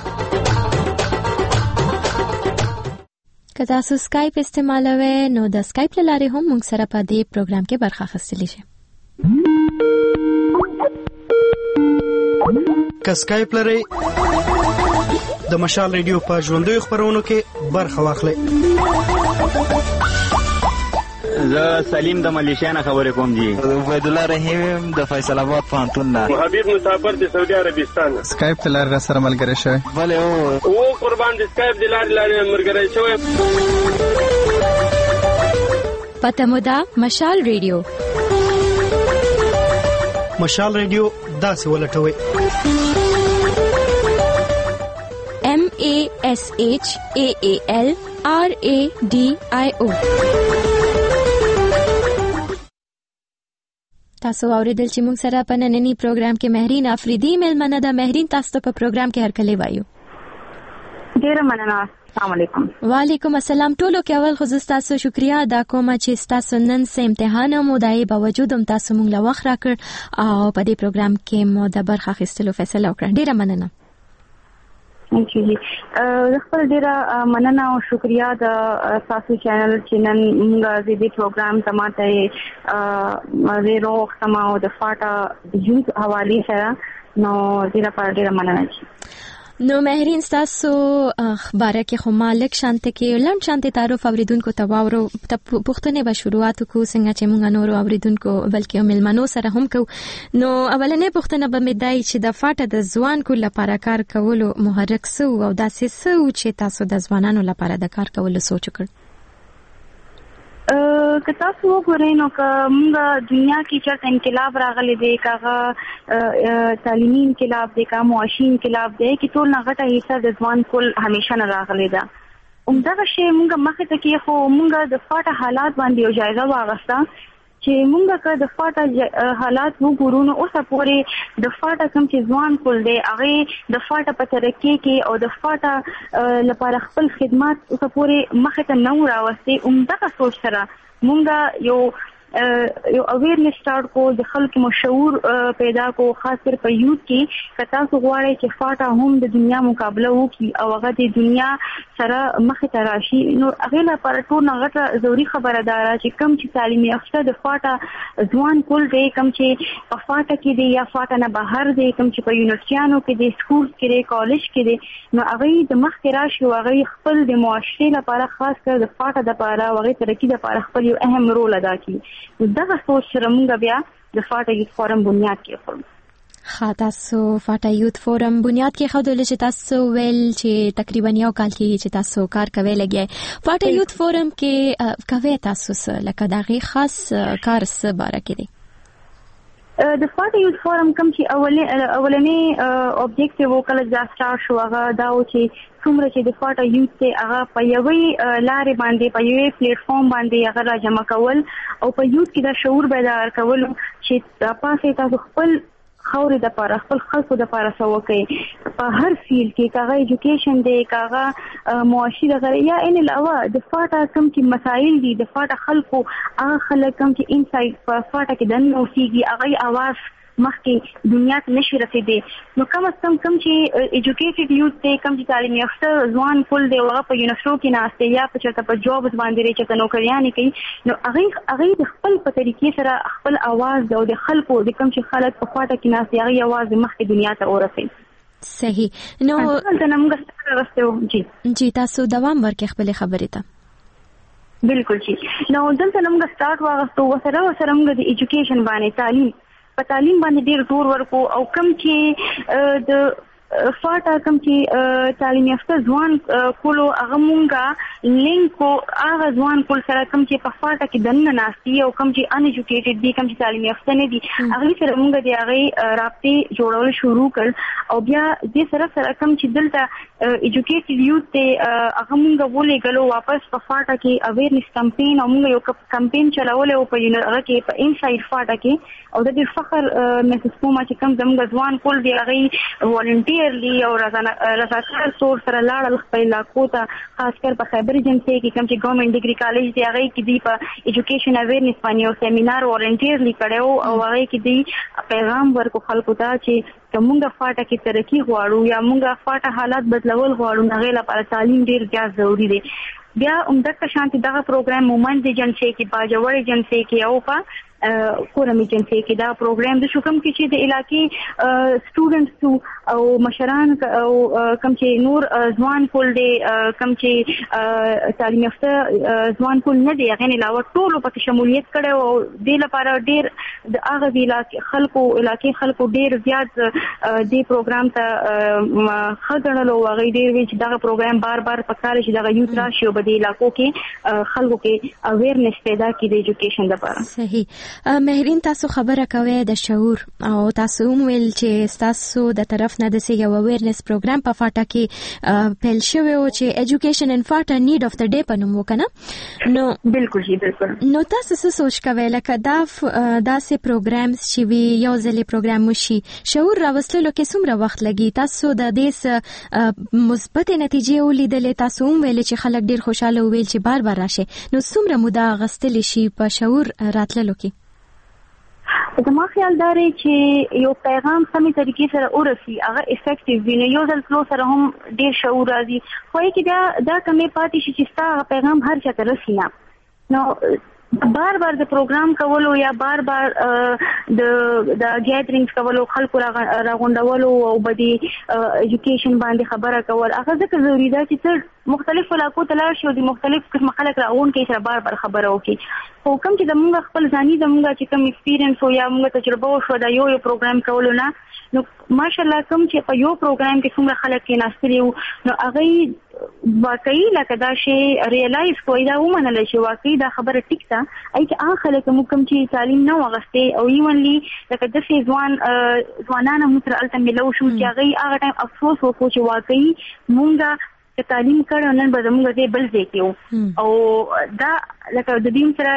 که تاسو سکایپ استعمالوئ نو د سکایپ له لارې هم موږ سره په دې پروګرام کې برخه اخیستلی شئ. که سکایپ لرئ د مشال ریډیو په ژوندیو خپرونو کې برخه واخلئ. زه سلیم د ملیشیا نه خبرې کوم جی. عبید الله رحیم د فیصل آباد پوهنتون نه. حبیب مسافر د سعودي عربستان. اسکایپ ته لار سره ملګری شوی. بله او او قربان د اسکایپ د لار لار ملګری شوی. پته مو ده مشال ریډیو. مشال ریډیو داسې ولټوي. M A S H A A L R A D I O. تاسو اوریدل چې موږ سره په نننی پروګرام کې مهرین افریدی ملمنه ده. مهرین تاسو ته په پروګرام کې هرکلی وایو. ډیره مننه. السلام علیکم. وعلیکم السلام. ټولو کې اول خو زه تاسو شکریا ادا کوم چې تاسو نن سه امتحان مو دای باوجود هم تاسو موږ له وخت راکړ او په دې پروګرام کې مو د برخه اخیستلو فیصله وکړه. ډیره مننه. انشي زه خپل ډیره مننه او شکریا د تاسو چینل چې نن موږ دې پروګرام تماته زه روغ سما او د فاټا د یوز حواله سره نو ډیره پر ډیره مننه. نو مهرین تاسو خبره کې خو مالک شانته کې لړ شانته تعارف اوریدونکو ته واورو پښتنې به شروعات کو څنګه چې موږ نور اوریدونکو بلکې ملمنو سره هم کو. نو اولنې پښتنه به مدای چې د فاټه د ځوان کو لپاره کار کولو محرک سو او داسې سو چې تاسو د ځوانانو لپاره د کار کولو سوچ وکړ. که تاسو وګورئ نو که موږ دنیا کې چېرته انقلاب راغلی دی، که هغه تعلیمي انقلاب دی، که معاشي انقلاب دی، کې ټول نه غټه حصه د ځوان کل همیشه نه راغلی ده. همدغه شی موږ مخې ته کې خو موږ د فاټه حالات باندې یو جایزه واغسته چې موږ که د فاټه حالات وګورو نو اوسه پورې د فاټه کوم چې ځوان کول دی هغې د فاټه په ترقۍ کې او د فاټه لپاره خپل خدمات اوسه پورې مخې ته نه و راوستي. همدغه سوچ سره موږ یو یو اویرنس سٹارټ کو، د خلکو مشعور پیدا کو، خاص کر په یوت کې که تاسو غواړئ چې فاټه هم د دنیا مقابله وکړي او هغه د دنیا سره مخې ته راشي نو هغې لپاره ټول نه غټه ضروري خبره ده چې کوم چې تعلیم یافته د فاټه ځوان کول دی، کوم چې په فاټه کې دی یا فاټه نه بهر دی، کوم چې په یونیورسټیانو کې دی، سکول کې دی، کالج کې دی، نو هغې د مخکې راشي او هغې خپل د معاشرې لپاره خاص کر د فاټه دپاره او هغې ترقي دپاره خپل یو اهم رول ادا کړي. دغه سوچ سره موږ بیا د فاټه یوت فورم بنیاد کې خو ښه تاسو فاټه یوت فورم بنیاد کې ښودل چې تاسو ویل چې تقریبا یو کال کې چې تاسو کار کوي لګي فاټه یوت فورم کې کوي تاسو سره لکه دغه خاص کار څه باره کې دی؟ د فاټه یوت فورم کوم چې اولنې اولنې اوبجیکټیو وکړل دا سٹارټ شو هغه دا و چې څومره چې د فاټه یوت ته هغه په یوې لارې باندې په یوې پلیټ فارم باندې هغه را جمع کول او په یوت کې دا شعور بیدار کول چې تاسو تاسو خپل خاورې د لپاره خپل خلکو د لپاره څه وکړي په هر فیلډ کې، که هغه ایجوکیشن دی، که هغه معاشي دغه یا ان علاوه د فاټه کوم چې مسایل دي د فاټه خلکو هغه خلک کوم چې انسایډ په فاټه کې دننه اوسېږي هغه اواز مخکې دنیا ته نشي رسېدی. نو کم از کم کوم چې ایجوکیټډ یوت دی، کوم چې تعلیم یافته ځوان کول دی هغه په یونیورسټو کې ناست دی یا په چېرته په جابز باندې دی چېرته نوکریانې کوي نو هغې هغې د خپل په طریقې سره خپل اواز او د خلکو د کوم چې خلک په خواټه کې ناست دی هغې اواز مخکې دنیا ته ورسوي. صحیح. نو دلته نه موږ سره راوستی وو. جی جی تاسو دوام ورکړئ خپلې خبرې ته. بلکل جی. نو دلته نه موږ سٹارټ واغستو ورسره ورسره موږ د ایجوکیشن باندې تعلیم په تعلیم باندې ډیر زور ورکو او کوم چې د فاټه کوم چې تعلیم یافته ځوان کولو هغه مونږه لینک کو هغه ځوان کول سره کوم چې په فاټه کې دننه ناستي او کوم چې ان ایجوکیټډ دي، کوم چې تعلیم یافته نه دي هغه سره مونږ د هغه رابطې جوړول شروع کړ او بیا دې سره سره کوم چې دلته ایجوکیټډ یوت ته هغه مونږ ولېږلو واپس په فاټه کې اویرنس کمپین او مونږ یو کمپین چلولې او په هغه کې په انسایډ فاټه کې او د دې فخر محسوس کوم چې کوم زموږ ځوان کول دی هغه والنټیرلی او رضاکار طور سره لاړل خپل علاقو ته، خاص کر په خیبر ایجنسۍ کې کوم چې ګورنمنټ ډیګري کالج دی هغې کې دوی په ایجوکیشن اویرنس باندې یو سیمینار والنټیرلی کړی و او هغې کې دوی پیغام ورکو خلکو ته چې که مونږ فاټه کې ترقي غواړو یا مونږ فاټه حالات بدلول غواړو نو هغې لپاره تعلیم ډېر زیات ضروري دی. بیا همدغه شانتې دغه پروګرام مومند ایجنسۍ کې باجوړ ایجنسۍ کې او په کورم ایجنسی کې دا پروګرام د شکم کې چې د علاقې سټوډنټس او مشران او کم چې نور ځوان کول دي کم چې تعلیم یافته ځوان کول نه دي هغه علاوه ټول په شمولیت کړي او د لپاره ډیر د هغه د علاقې خلکو علاقې خلکو ډیر زیات د پروګرام ته خدانلو هغه ډیر وی چې دا پروګرام بار بار پکاره چې دا یوت راشي او په علاقو کې خلکو کې اویرنس پیدا کړي د ایجوکیشن لپاره. صحیح. مهرین تاسو خبره کوي د شعور او تاسو ویل چې تاسو د طرف نه د یو اویرنس پروګرام په فاټا کې پیل شوی او چې ایجوکیشن ان فاټا نیډ اف د ډے په نوم وکنه. نو بالکل جی بالکل. نو تاسو څه سوچ کوئ لکه دا داسې پروګرامز چې وی یو ځلې پروګرام وشي شعور راوستلو کې څومره وخت لګي؟ تاسو د دې مثبت نتیجې ولیدلې؟ تاسو هم ویل چې خلک ډیر خوشاله ویل چې بار بار راشي، نو څومره موده غستلی شي په شعور راتللو کې؟ زما خیال دا دی چې یو پیغام سمې طریقې سره ورسي هغه افیکټیو وي، نو یو ځل تلو سره هم ډیر شعور راځي. خو یې کې دا دا کمې پاتې شي چې ستا پیغام هر چا ته رسي نه. نو بار بار د پروګرام کولو یا بار بار د د ګیدرینګز کولو خلکو راغونډولو او بدی ایجوکیشن باندې خبره کول هغه ځکه ضروري ده چې څه مختلف علاقو ته لاړ شي او د مختلف قسم خلک راغون کې سره بار بار خبره وکړي. خو کوم چې د موږ خپل ځاني د موږ چې کوم ایکسپیرینس او یا موږ تجربه وشو دا یو یو پروګرام کولو نه، نو ماشاءالله کوم چې په یو پروګرام کې څومره خلک کې ناستري نو هغه واقعي لکه دا شی ریلایز کوي دا ومنل شي واقعي دا خبره ټیک ده ای چې هغه خلک کوم چې تعلیم نه وغسته او ایونلی لکه د سي ځوان ځوانانه متر الته ملو شو چې هغه هغه ټایم افسوس وکړو چې واقعي مونږه تعلیم کړو نن به موږ دې بل ځای کې او دا لکه د دې سره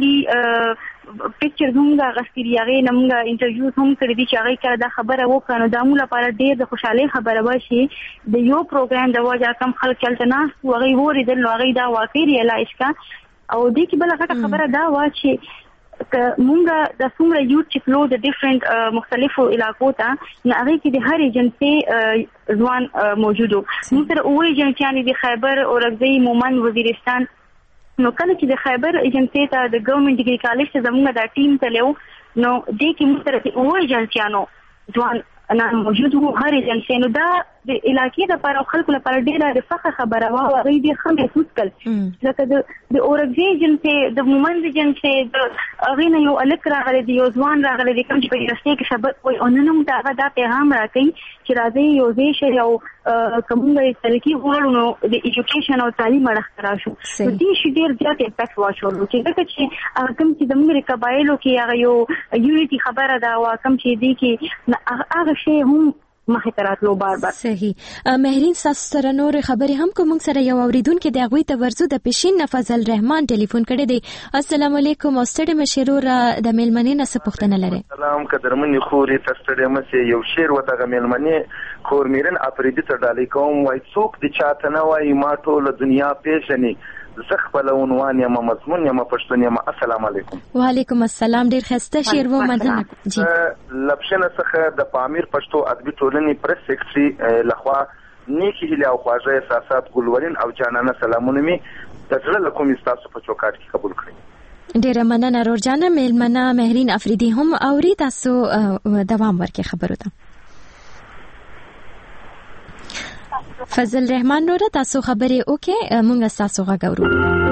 ایونلی پکچر زموږه غستری هغه نمګه انټرویو هم کړی دي چې هغه کړه دا خبره وکړه دا موږ لپاره ډېر د خوشاله خبره وشي د یو پروګرام د وجه کم خلک چلته نه هغه وری د هغه دا واقعي ریلایز کا او دې کې بل هغه خبره دا و چې که مونږ د څومره یوت چې فلو د ډیفرنٹ مختلفو علاقو ته نه هغه کې د هر ایجنسی ځوان موجودو موږ تر اوه ایجنسیانې د خیبر اورګزۍ مومند وزیرستان نو کله چې د خیبر ایجنسی ته د ګورنمنت ډیګري کالج ته زموږ د ټیم تلو نو دې کې موږ تر اوه ایجنسیانو ځوان انا موجود وو هر ایجنسی نو دا د علاقې لپاره خلکو لپاره ډیره د فخر خبره وه هغه دې ښه محسوس کړل لکه د د اورګزۍ ایجنسی د مومند ایجنسی د هغې نه یو هلک راغلی دی یو ځوان راغلی دی کوم چې په یونیورسټۍ کې سبق وایي او نن هم د هغه دا پیغام راکوي چې راځئ یو ځای شئ او که مونږ ترقي غواړو نو د ایجوکیشن او تعلیم اړخ راشو نو دې شي ډېر زیات امپیکټ واچولو چې ځکه چې کوم چې د موږ قبایلو کې هغه یو یونیټي خبره ده او کوم چې دی کې هغه شی هم مخه تراتلو بار بار. صحیح. مهرین ساس سره نور خبرې هم کوم سره یو اوریدونکو د غوي ته ورزو د پښین فضل رحمان ټلیفون کړی دی. السلام علیکم استاد مشرور د میلمنې نه څه پوښتنه لري؟ سلام قدرمنې خوري تاسو مې یو شعر وته میلمنې خور میرن افریدي ته ډالې کوم وای څوک د چاته نه وای ما ټول دنیا پیژني زخ په عنوان یم مضمون یم پښتون یم. السلام علیکم. وعلیکم السلام. ډیر خسته شعر و مننه. جی لپشنه څخه د پامیر پښتو ادبي ټولنې پریس سیکرټري لخوا نیکی هله او خواږه احساسات ګلورین او جانانه سلامونه می تاسو کوم تاسو په چوکاټ کې قبول کړئ. ډیر مننه رورجانه. میلمنه مهرین افریدي هم اوري تاسو دوام ورکړئ خبرو ته. فضل رحمان نور تاسو خبرې وکړه مونږ تاسو غاګورو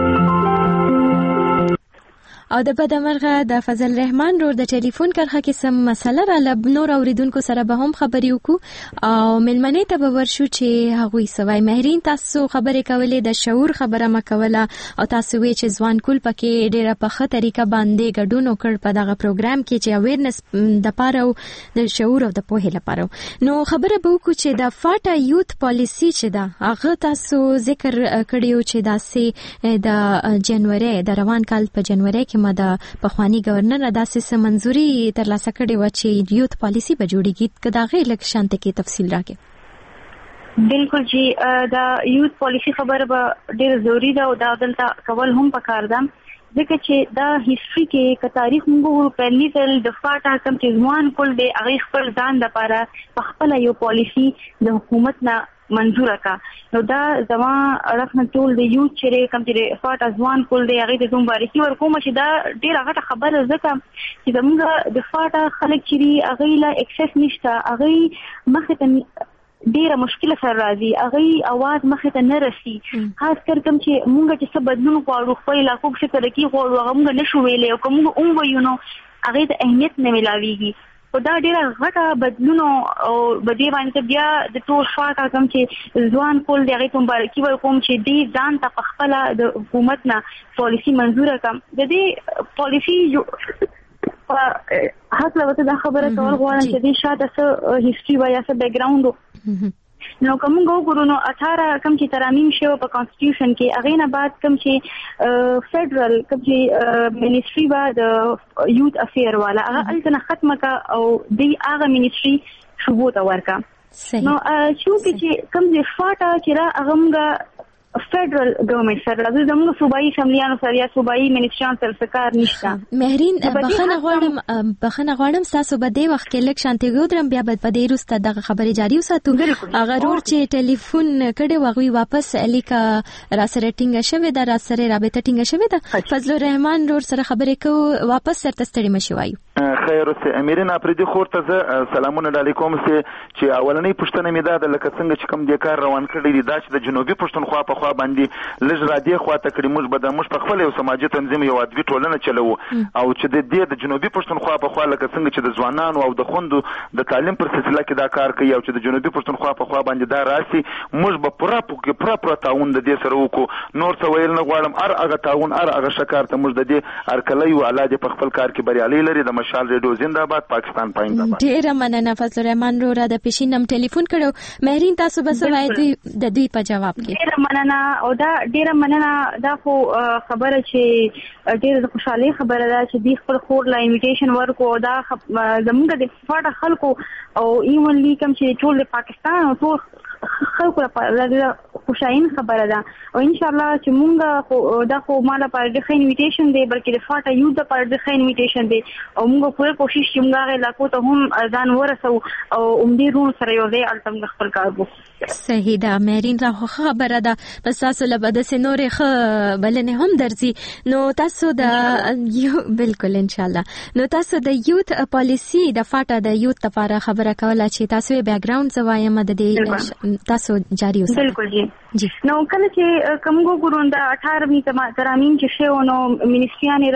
او د بدمرغه د فضل رحمان رور د ټلیفون کرخه کې سم مسله را لب نور اوریدونکو سره به هم خبرې وکړو او ملمنې ته به ورشو چې هغوی سوای. مهرین تاسو خبرې کولې د شعور خبره مکوله او تاسو وی چې ځوان کول پکې ډیره په ښه طریقه باندې ګډون وکړ په دغه پروګرام کې چې اویرنس د پاره او د شعور او د پوهې لپاره. نو خبره به وکړو چې د فاټا یوت پالیسی چې ده هغه تاسو ذکر کړیو چې داسې د جنوري د روان کال په جنوري کې د پخوانی گورنر داسې سم منځوري ترلاسه کړې و چې یوت پالیسی به جوړیږي که دا غیر لک شانته کې تفصیل راکې. بالکل جی دا یوت پالیسی خبره به ډیر ضروری ده او دا دلته کول هم پکار ده ځکه چې دا هیستوري کې که تاریخ موږ پهلی ځل د فاټا کم چې ځوان کول دی هغه خپل ځان لپاره په خپل یو پالیسی د حکومت نه منظور کا نو دا زما اړه ټول د یوت چې کوم چې فاټ ازوان کول دی هغه ته مبارکي ورکوم چې دا ډیره غټه خبره زکه چې زموږ د فاټ خلک چې هغه لا اکسس نشته هغه مخه ته ډیره مشکله سره راځي هغه اواز مخه ته نه رسي خاص کر کوم چې مونږ چې څه بدلون غواړو خپل علاقو کې ترقی غواړو هغه مونږ نشو ویلې او کوم اون وایو نو هغه ته اهمیت نه ملاويږي او دا ډیره غټه بدلون او بدی باندې بیا د ټول فاټا کوم چې ځوان کول دی هغه ته مبارکي ورکوم چې دې ځان ته خپل د حکومت نه پالیسی منزور کړم د دې پالیسی حق لوته دا خبره کول غواړم چې دې شاته څه هیستوري وایي څه بیک ګراوند نو کوم ګورو نو اٹھارہ کم چې ترامیم شو په کانسټیټیوشن کې هغه نه بعد کم چې فدرل کم چې منیسټری وا د یوت افیر والا هغه الته ختمه کا او د هغه منیسټری شوبو تا ورکا نو شو چې کم چې فاټا چې را هغه موږ فدرل ګورنمنت سره د زموږ صوبایي شمولیانو سره یا صوبایي منیسټریان سره سکار نشته مهرین بخنه غواړم بخنه غواړم تاسو به د وخت کې لک شانتي ګودرم بیا به د روسته دغه خبرې جاری وساتو هغه ور چې ټلیفون کړي واغوي واپس الیکا را سره ټینګه شوه د را سره رابطه ټینګه شوه د فضل الرحمن ور سره خبرې کو واپس سره تستړي مشي وایو خیر اوسه امیرین افریدي خورته ز سلامونه علیکم سه چې اولنې پښتنه می ده لکه څنګه چې کوم د کار روان کړی دی دا چې د جنوبي پښتونخوا په خوا باندې لږ را دی خوا ته کړی موږ به د موږ په خپل یو سماجي تنظیم یو ادبي ټولنه چلو او چې د دې د جنوبي پښتونخوا په خوا لکه څنګه چې د ځوانانو او د خوندو د تعلیم پر سلسله کې دا کار کوي او چې د جنوبي پښتونخوا په خوا باندې دا راسي موږ به پوره پوره پوره پوره تعاون د دې سره وکړو نور څه ویل نه غواړم ار هغه تعاون ار هغه شکار ته موږ د دې ارکلې او اعلی په خپل کار کې بریالي لري د مشال ریډیو زنده‌باد پاکستان پاینده ډیر مننه فضل الرحمن رو را د پښینم ټلیفون کړو مهرین تاسو به سوای دوی د دوی په جواب کې ډیر مننه او دا ډیر مننه دا خو خبره چې ډیر خوشاله خبره ده چې دی خپل خور لا انویټیشن ورکو دا زموږ د فاټا خلکو او ایون لیکم چې ټول پاکستان او ټول خلکو لپاره خوشاین خبره ده او ان شاء الله چې مونږ دا خو مال په د خین انویټیشن دی بلکې د فاټا یو د پر د خین انویټیشن دی او موږ پوره کوشش کوو چې علاقو ته هم ځان ورسو او عمدي رول سره یو دی التم خپل کار وکړو صحیح ده مهرین را خبره ده پس تاسو له بده سينورې خ بلنه هم درځي نو تاسو د یو بالکل ان شاء الله نو تاسو د یوت پالیسی د فاټا د یوت لپاره خبره کوله چې تاسو یې بیک ګراوند زوایم د دې تاسو جاری اوسئ بالکل جی جی نو کله چې کومګو ګورون د اٹھارہ می ترامیم چې شو نو منیسټریان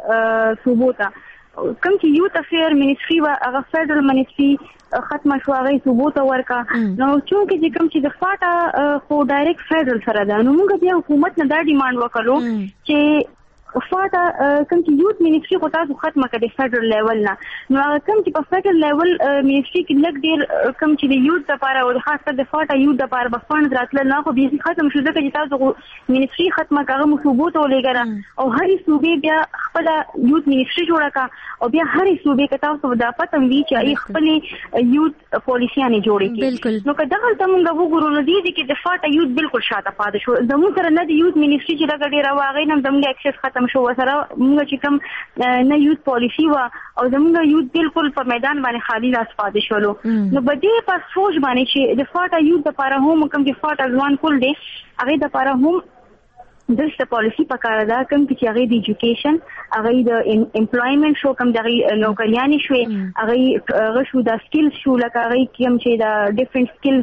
را صوبو ته کوم چې یو تفیر منیسټری وا هغه فدرل منیسټری ختمه شو هغه صوبو ته ورکا نو چونکه چې کوم چې د فاټا خو ډایرکټ فدرل سره ده نو موږ بیا حکومت نه دا ډیماند وکړو چې فاټا کوم چې یوت منیسټری خو تاسو ختمه کړئ فدرل لیول نه نو کوم چې په فدرل لیول منیسټری کې لګ ډیر کوم چې د یوت لپاره او خاص کر د فاټا یوت لپاره په فند راتل نه خو به ختم شو ځکه چې تاسو منیسټری ختمه کړه مصوبو ته ولګره او هرې صوبې بیا خپل یوت منیسټری جوړه کا او بیا هرې صوبې کې تاسو د پاتم وی چې خپل یوت پالیسیانه جوړې کړي نو کله دا موږ وګورو نو دي چې د فاټا یوت بالکل شاته پاتې شو زموږ سره نه د یوت منیسټری چې لګ ډیر واغې نه زموږ اکسس ختم شو سره موږ چې کوم نه یوت پالیسی وا او زموږ یوت بالکل په میدان باندې خالی لاس پاتې شولو نو بده په سوچ باندې چې د فاټا یوت لپاره هم کوم چې فاټا ځوان کول دي هغه لپاره هم دغه پالیسی پکاره ده کوم چې هغه د ایجوکیشن هغه د امپلویمنت شو کوم د نوکریانې شوې هغه هغه شو د سکلز شو لکه هغه کوم چې د ډیفرنٹ سکلز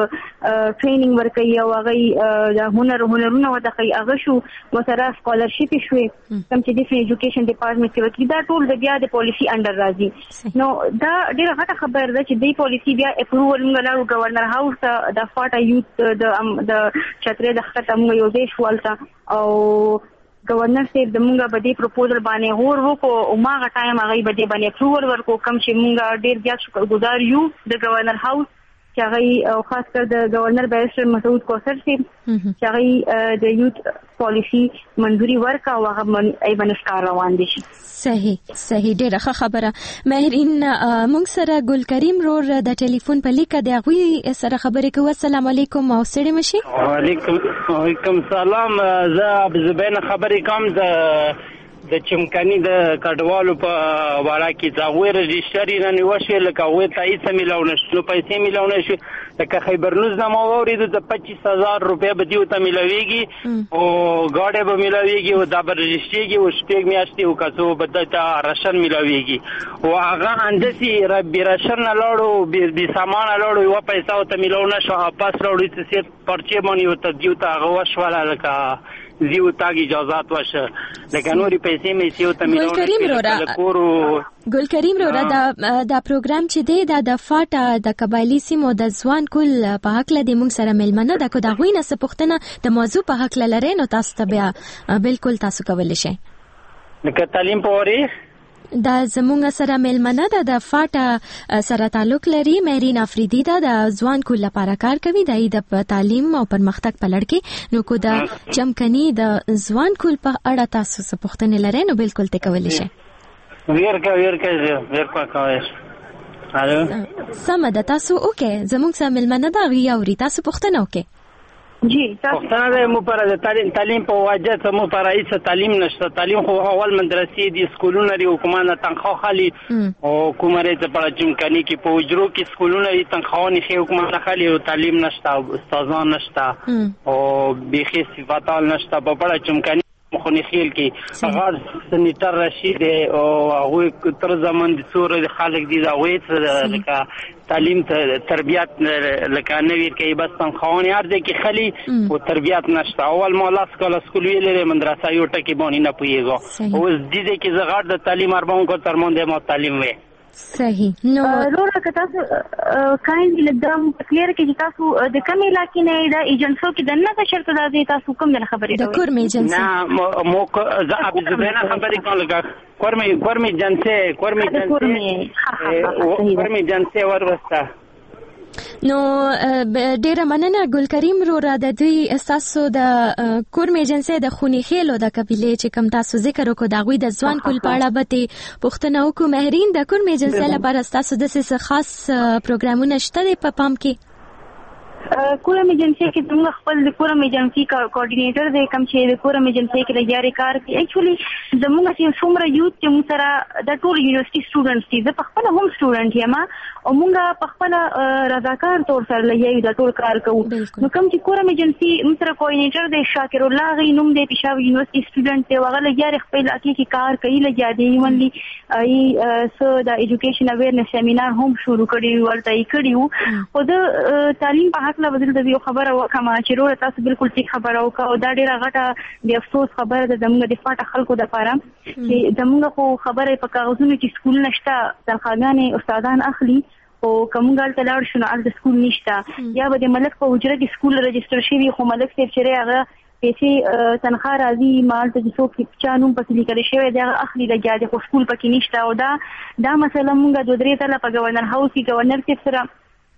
ټریننګ ورکوي او هغه د هنر هنرونه ودخي هغه شو وسره سکالرشپ شوې کوم چې د ایجوکیشن ډپارټمنټ کې وکړي دا ټول د بیا د پالیسی انډر راځي نو دا ډیره غټه خبره ده چې د پالیسی بیا اپروول موږ گورنر هاوس د فاټا یوت د د چترې د خطه موږ یو دیش ولته او گورنر صاحب د مونږه په دې پروپوزل باندې غور وکړو او ماغه ټایم هغه به دې باندې اپروول ورکو کوم چې مونږه ډیر زیات شکرګزار یو د گورنر هاوس چې هغه او خاص کر د گورنر بیرسټر مسعود کوثر صاحب چې هغه د یوت پالیسی منځوري ورکا او هغه ای بنسکار روان دي صحیح صحیح ډیره ښه خبره مهرین مونږ سره ګل کریم رور د ټلیفون په لیکه د غوي سره خبرې کوي السلام علیکم او سړی مشي وعلیکم وعلیکم السلام زه ابو زبین خبرې کوم د د چمکني د کډوالو په واره کې دا وې رجستري نه نیوشي لکه وې تایید ملو نشو پیسې ملو نشو لکه خیبرنوز نه مو اورید د پچیس هزار روپیا به دیو ته ملويږي او ګاډه به ملويږي او دا به رجستریږي او شپږ میاشتې او کڅو بدته راشن ملويږي او هغه اندسي ربي راشن نه لاړو به سامان لاړو یو پیسې او ته ملو نشو پاس لاړو چې پرچې باندې او ته دیو ته هغه وشواله لکه زیو تاګ اجازهات وشه لکه نوري پیسې مې سیو ته ملو ګل ګل کریم رورا دا دا پروګرام چې دی دا د فاټا د قبایلی سیمو د ځوان کول په حق لدی موږ سره ملمنه د کو دا غوینه سپختنه د موضوع په حق لری نو تاسو ته بیا بالکل تاسو کولای شئ لکه تعلیم پوري دا زموږ سره ملمنه ده د فاټا سره تعلق لري مهرین افریدی ده د ځوان کول لپاره کار کوي د تعلیم او پرمختګ په لړ کې نو کو دا چمکني د ځوان کول په اړه تاسو سپختنه لری نو بالکل ته کولای شئ ورکه ورکه ورکه کوي الو سم ده تاسو اوکې زموږ سره ملمنه ده غیا وري تاسو پختنه اوکې جی پښتنه د مو پر د تعلیم تعلیم په واجب ته مو پر ایس تعلیم نشته تعلیم خو اول مدرسې دي سکولونه لري حکومت تنخواه خالي او کومره ته پر چمکني کې په وجرو کې سکولونه لري تنخواه نه خي حکومت خالي او تعلیم نشته استادان نشته او بيخي صفاتال نشته په پر چمکني مخونی خیل کې هغه سنټر رشید او هغه تر زمان د څور خلک دي دا وې لکه تعلیم تربیت لکه نویر کې بس تنخواه یار دي کې خلی او تربیت نشته اول مولا سکول سکول ویلې مدرسه یو ټکی باندې نه پويګو او دې دې کې زغړ د تعلیم اربون کو تر مونږ د تعلیم وې صحیح نو روره که تاسو کاین لګم کلیر کې تاسو د کوم علاقې نه د ایجنسو کې د نه شرط راځي تاسو کوم نه خبرې د کورم ایجنسی نه مو زه ابو زبینا خبرې کوم لګا کورم کورم ایجنسی کورم ایجنسی کورم ایجنسی ورسته نو ډیره مننه ګل کریم رو را د دوی اساسو د کورم ایجنسی د خونی خېلو د قبيله چې کم تاسو ذکر وکړو دا غوي د ځوان کول پاړه به پښتنه وکړو مهرین د کورم ایجنسی لپاره تاسو د څه خاص پروګرامونه شته په پام کې کورم ایجنسی کې موږ خپل د کورم ایجنسی کوارډینیټر د کم چې د کورم ایجنسی کې لګیاري کار کوي اکچولی زموږ چې څومره یوث چې موږ سره د ټول یونیورسيټي سټوډنټس دي زه په خپل هم سټوډنټ یم او موږ په خپل رضاکار تور سره لګیو د ټول کار کوو نو کوم چې کورم ایجنسی موږ سره کوارډینیټر د شاکر الله غي نوم د پېښور یونیورسيټي سټوډنټ دی هغه لګیاري خپل اکی کې کار کوي لګیا دی ونلی ای سو د ایجوکیشن اویرنس سیمینار هم شروع کړی ورته یې کړیو او د تعلیم په لا بدل د یو خبره وکما چې روړ تاسو بالکل ټیک خبره وکاو دا ډیره غټه د افسوس خبره ده زموږ د فاټه خلکو د پاره چې زموږ خو خبره په کاغذونو کې سکول نشته تنخواګانې استادان اخلي او کومګل تلاړ شنو ال د سکول نشته یا به د ملک په حجره کې سکول رجستر شوی خو ملک ته چیرې هغه پیسې تنخواه راځي مال ته چې څوک چانوم پسې لیکل شوی دی هغه اخلي لګیا دی خو سکول پکې نشته او دا دا مسله موږ د درې تله په گورنر هاوس کې گورنر کې سره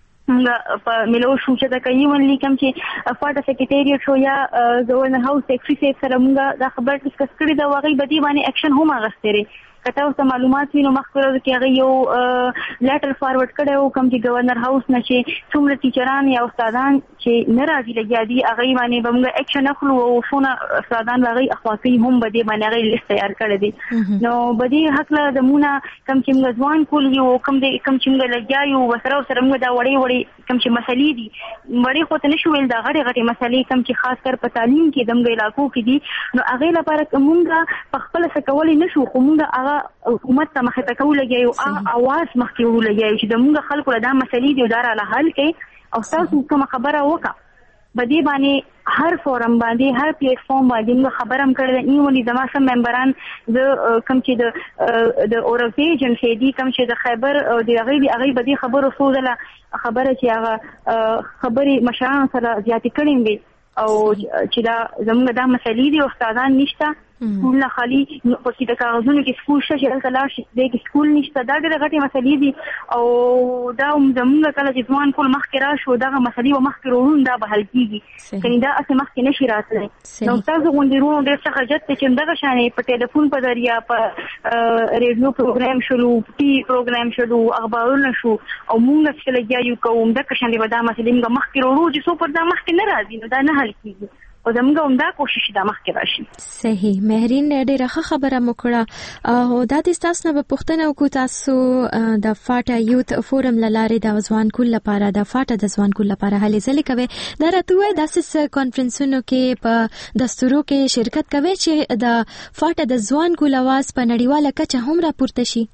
موږ په ملو شو چې دا کوي ونلی کوم چې فاټا سیکریټریټ شو یا گورنر هاوس سیکریټری سره موږ دا خبر ډیسکس کړی دا واغې بدی باندې اکشن هم اغستره کته اوس معلومات وینو مخکره کې هغه یو لیټر فارورډ کړو کوم چې گورنر هاوس نه چې څومره ټیچران یا استادان چې ناراضي لګیا دي هغه باندې به موږ اکشن اخلو او شونه استادان هغه اخلاقي هم بدی باندې هغه لیست تیار کړی دي نو بدی حق له دمونه کوم چې موږ ځوان کول یو کوم د کوم چې موږ لګیا یو وسره سره موږ دا وړي وړي کوم چې مسلې دي وړي خو ته نشو ویل دا غړي غړي مسلې کوم چې خاص کر په تعلیم کې دمګ علاقو کې دي نو هغه لپاره موږ په خپل څه کولای نشو خو موږ حکومت ته مخه تکول لګیو اواز مخکې ولګیو چې د موږ خلکو له دا مسلې دی دار له حل کې او تاسو کوم خبره وکړه بدی باندې هر فورم باندې هر پلیټ فارم باندې خبرم کړل نیولې زما سم ممبران د کم چې د د اورپیجن کې دي کم چې د خیبر او د غیبی هغه بدی خبرو سوزله خبره چې هغه خبري مشران سره زیاتې کړي وي او چې دا زموږ دا مسلې دي استادان نشته سکول خالی په کې د کاغذونو کې سکول شته چې تلاش دې کې سکول نشته دا ډېر غټي مسلې دي او دا زموږ کله چې ځوان کول مخکې راشو دا مسلې و مخکې ورون دا به حل کیږي کني دا اسه مخکې نشي راتلی نو تاسو غونډیرونو ډېر څه حاجت چې دغه شانې په ټلیفون په ذریعہ په ریډیو پروګرام شلو ټي پروګرام شلو اخبارونه شو او موږ چې لګیا یو کوم د کښندې ودا مسلې موږ مخکې ورو چې څو پر دا مخکې نه راځي نو دا نه حل کیږي او زموږ همدا کوشش دا مخکې راشي. صحیح. مهرین ډېره ښه خبره مو کړه او دا د تاسو نه پوښتنه وکړو، تاسو د فاټا یوت فورم لاره د ځوان کول لپاره د فاټا د ځوان کول لپاره هلې ځلې کوي. دا راته وایي داسې کانفرنسونو کې په دستورو کې شرکت کوي چې د فاټا د ځوان کول اواز په نړیواله کچه هم راپورته شي.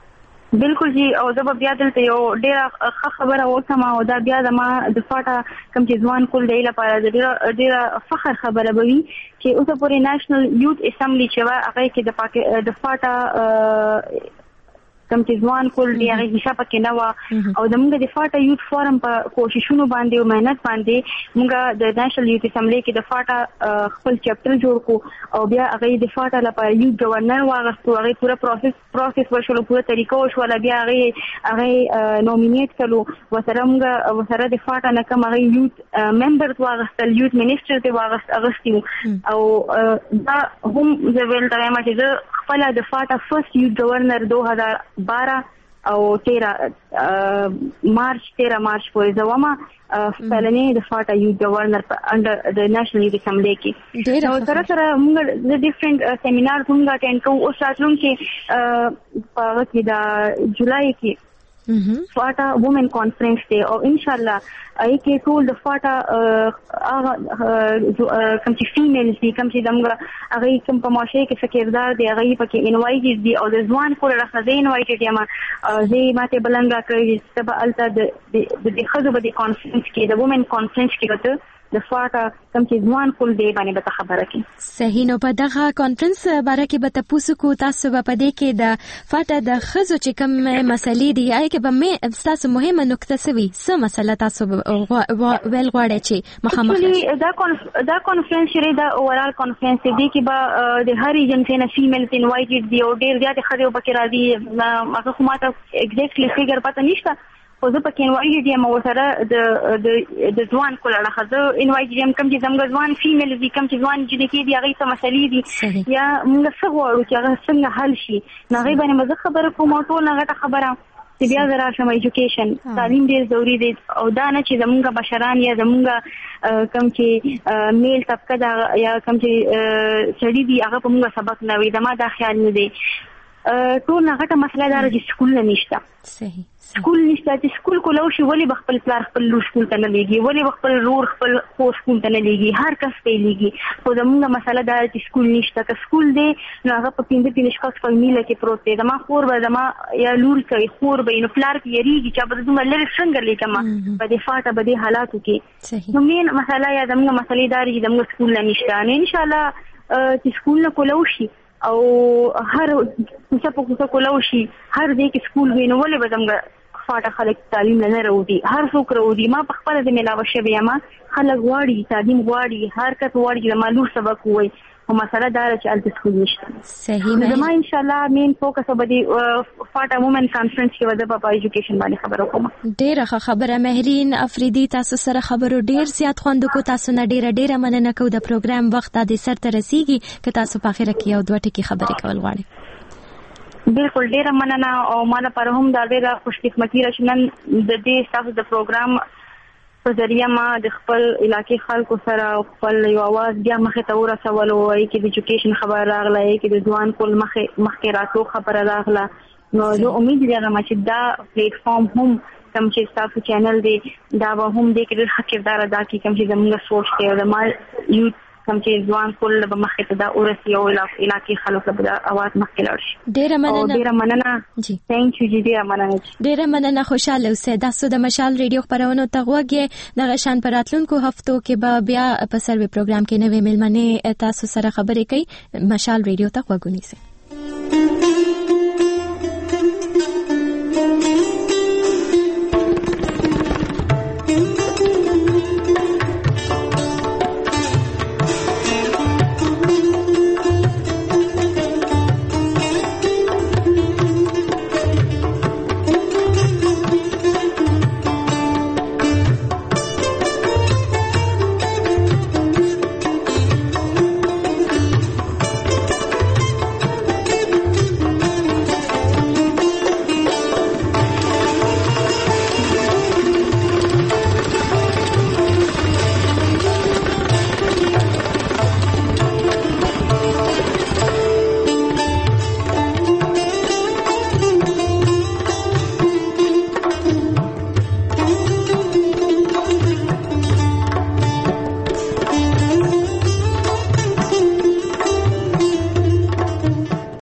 بالکل جی. او زه به بیا دلته یو ډېره ښه خبره وکړم او دا بیا زما د فاټا کوم چې ځوان کول دی لپاره ډېره ډېره فخر خبره به وي چې اوسه پورې نېشنل یوت اسمبلی چې وه هغې کې د د فاټا کوم چې ځوان کول دی هغې حصه پکې نه وه او زموږ د فاټا یوت فورم په کوششونو باندې او محنت باندې موږ د نېشنل یوت اسمبلی کې د فاټا خپل چپټر جوړ کړو او بیا هغې د فاټا لپاره یوت گورنر واغستو، هغې پوره پروسس پروسس وشولو، پوره طریقه وشوله، بیا هغې هغې نومینیټ کړو ورسره موږ ورسره د فاټا نه کوم هغې یوت ممبرز واغستل، یوت منسټر ته اغوستي او دا هم زه ویل ته وایم چې زه خپله د فاټا فرست یوت گورنر دو هزار بارہ او تیرہ مارچ تیرہ مارچ پورې زه ومه فلنې د فاټا یوت گورنر په انډر د نېشنل یوت اسمبلی کې. نو سره سره موږ د ډیفرنٹ سیمینار موږ اټینډ کوو. اوس راتلونکي په هغه کې د جولای کې فاټا وومن کانفرنس دی او انشاءالله ای کې ټول د فاټا هغه کوم چې فیمیلز دي، کوم چې زموږ هغې کوم په معاشره کې څه کردار دی هغې پکې انوایټډ دي او د ځوان کول راڅخه زه انوایټډ یم. زه یې ماته بلنګ راکړی چې ته به هلته د ښځو به د کانفرنس کې د وومن کانفرنس کې به ته د فاټا کوم چې ځوان کول دی باندې به ته خبره کړي. صحیح. نو په دغه کانفرنس باره کې به تاسو کو تاسو به په دې کې د فاټا د ښځو چې کوم مسلې دي هغې کې به مې تاسو مهمه نکته څه وي، څه مسله تاسو ویل غواړئ چې مخامخ دا دا کانفرنس چې دا اورال کانفرنس دی کې به د هر ایجنسۍ نه فیمیلز انوایټډ دي او ډېر زیاتې ښځې پکې راځي. هغه خو ماته اګزیکټلی فګر پته نشته خو زه پکې انوایټډ یم او ورسره د ځوان کول اړخه زه انوایټډ یم. کوم چې زموږ ځوان فیمیلز دي، کوم چې ځوان جنکې دي، هغې څه مسلې دي یا موږ څه غواړو چې هغه څنګه حل شي، نو هغې باندې به زه خبره کوم او ټول نه غټه خبره چې بیا زه راشم. ایجوکیشن تعلیم ډېر ضروري دی او دا نه چې زموږ بشران یا زموږ کوم چې میل طبقه ده یا کوم چې سړي دي هغه په موږ سبق نه وي. زما دا خیال نه دی. ټول نه غټه مسله دا ده چې سکول نه نشته. صحیح. سکول نشته چې سکول کولو شي ولې به خپل پلار خپل لور سکول ته نه لیږي، ولې به خپل رور خپل خور سکول ته نه لیږي، هر کس ته یې لیږي. خو زموږ مسله دا ده چې سکول نشته. که سکول دی نو هغه په پنځه پنځه شپږ شپږ میله کې پروت دی. زما خور به زما یا لور کوي خور به نو پلار کې یېرېږي چې به دومره لرې څنګه لیکم په دې فاټه په دې حالاتو کې. نو مین مسله یا زموږ مسلې دا چې زموږ سکول نه نشته. نو انشاءالله چې سکول نه کولو شي او هر څه په کوڅه کولو شي هر ځای کې سکول وي نو ولې به زموږ فاټا خلک تعلیم نه راوړي. هر څوک راوړي. ما په خپله د ملاوه شوې یم. خلک غواړي تعلیم غواړي، هر کس غواړي چې زما لور سبق ووایي خو مسله دا ده چې هلته سکول نشته. صحیح. زما انشاءالله مین فوکس به د فاټا وومن کانفرنس کې به زه په ایجوکیشن باندې خبره کوم. ډېره ښه خبره مهرین افریدي. تاسو سره خبرو ډېر زیات خوند وکړو. تاسو نه ډېره ډېره مننه کوو. د پروګرام وخت دا د سر ته رسیږي که تاسو په اخره کې یو دوه ټکي خبرې کول غواړئ. بالکل ډیره مننه او ما لپاره هم دا ډیره خوش قسمتي ده چې نن د دې ستاسو د پروګرام په ذریعه ما د خپل علاقې خلکو سره خپل یو اواز بیا مخې ته ورسولو. ای کې د ایجوکیشن خبره راغله، ای کې د ځوان کول مخې مخکې راتلو خبره راغله. نو زه امید لرم چې دا پلیټ فارم هم کوم چې ستاسو چینل دی دا به هم دې کې ډېر ښه کردار ادا کړي. کوم چې زموږ سوچ دی او د ما یوت کوم چې ځوان کول به مخکې ته دا ورسي او علاقې خلکو به دا اواز مخکې لاړ شي. ډېره مننه. ډېره مننه. جی تھینک یو. جی ډېره مننه. ډېره مننه. خوشاله اوسئ. تاسو د مشال ریډیو خپرونو ته غوږ یې. دغه شان په راتلونکو هفتو کې به بیا په سروي پروګرام کې نوې مېلمنې تاسو سره خبرې کوي. مشال ریډیو ته غوږ ونیسئ.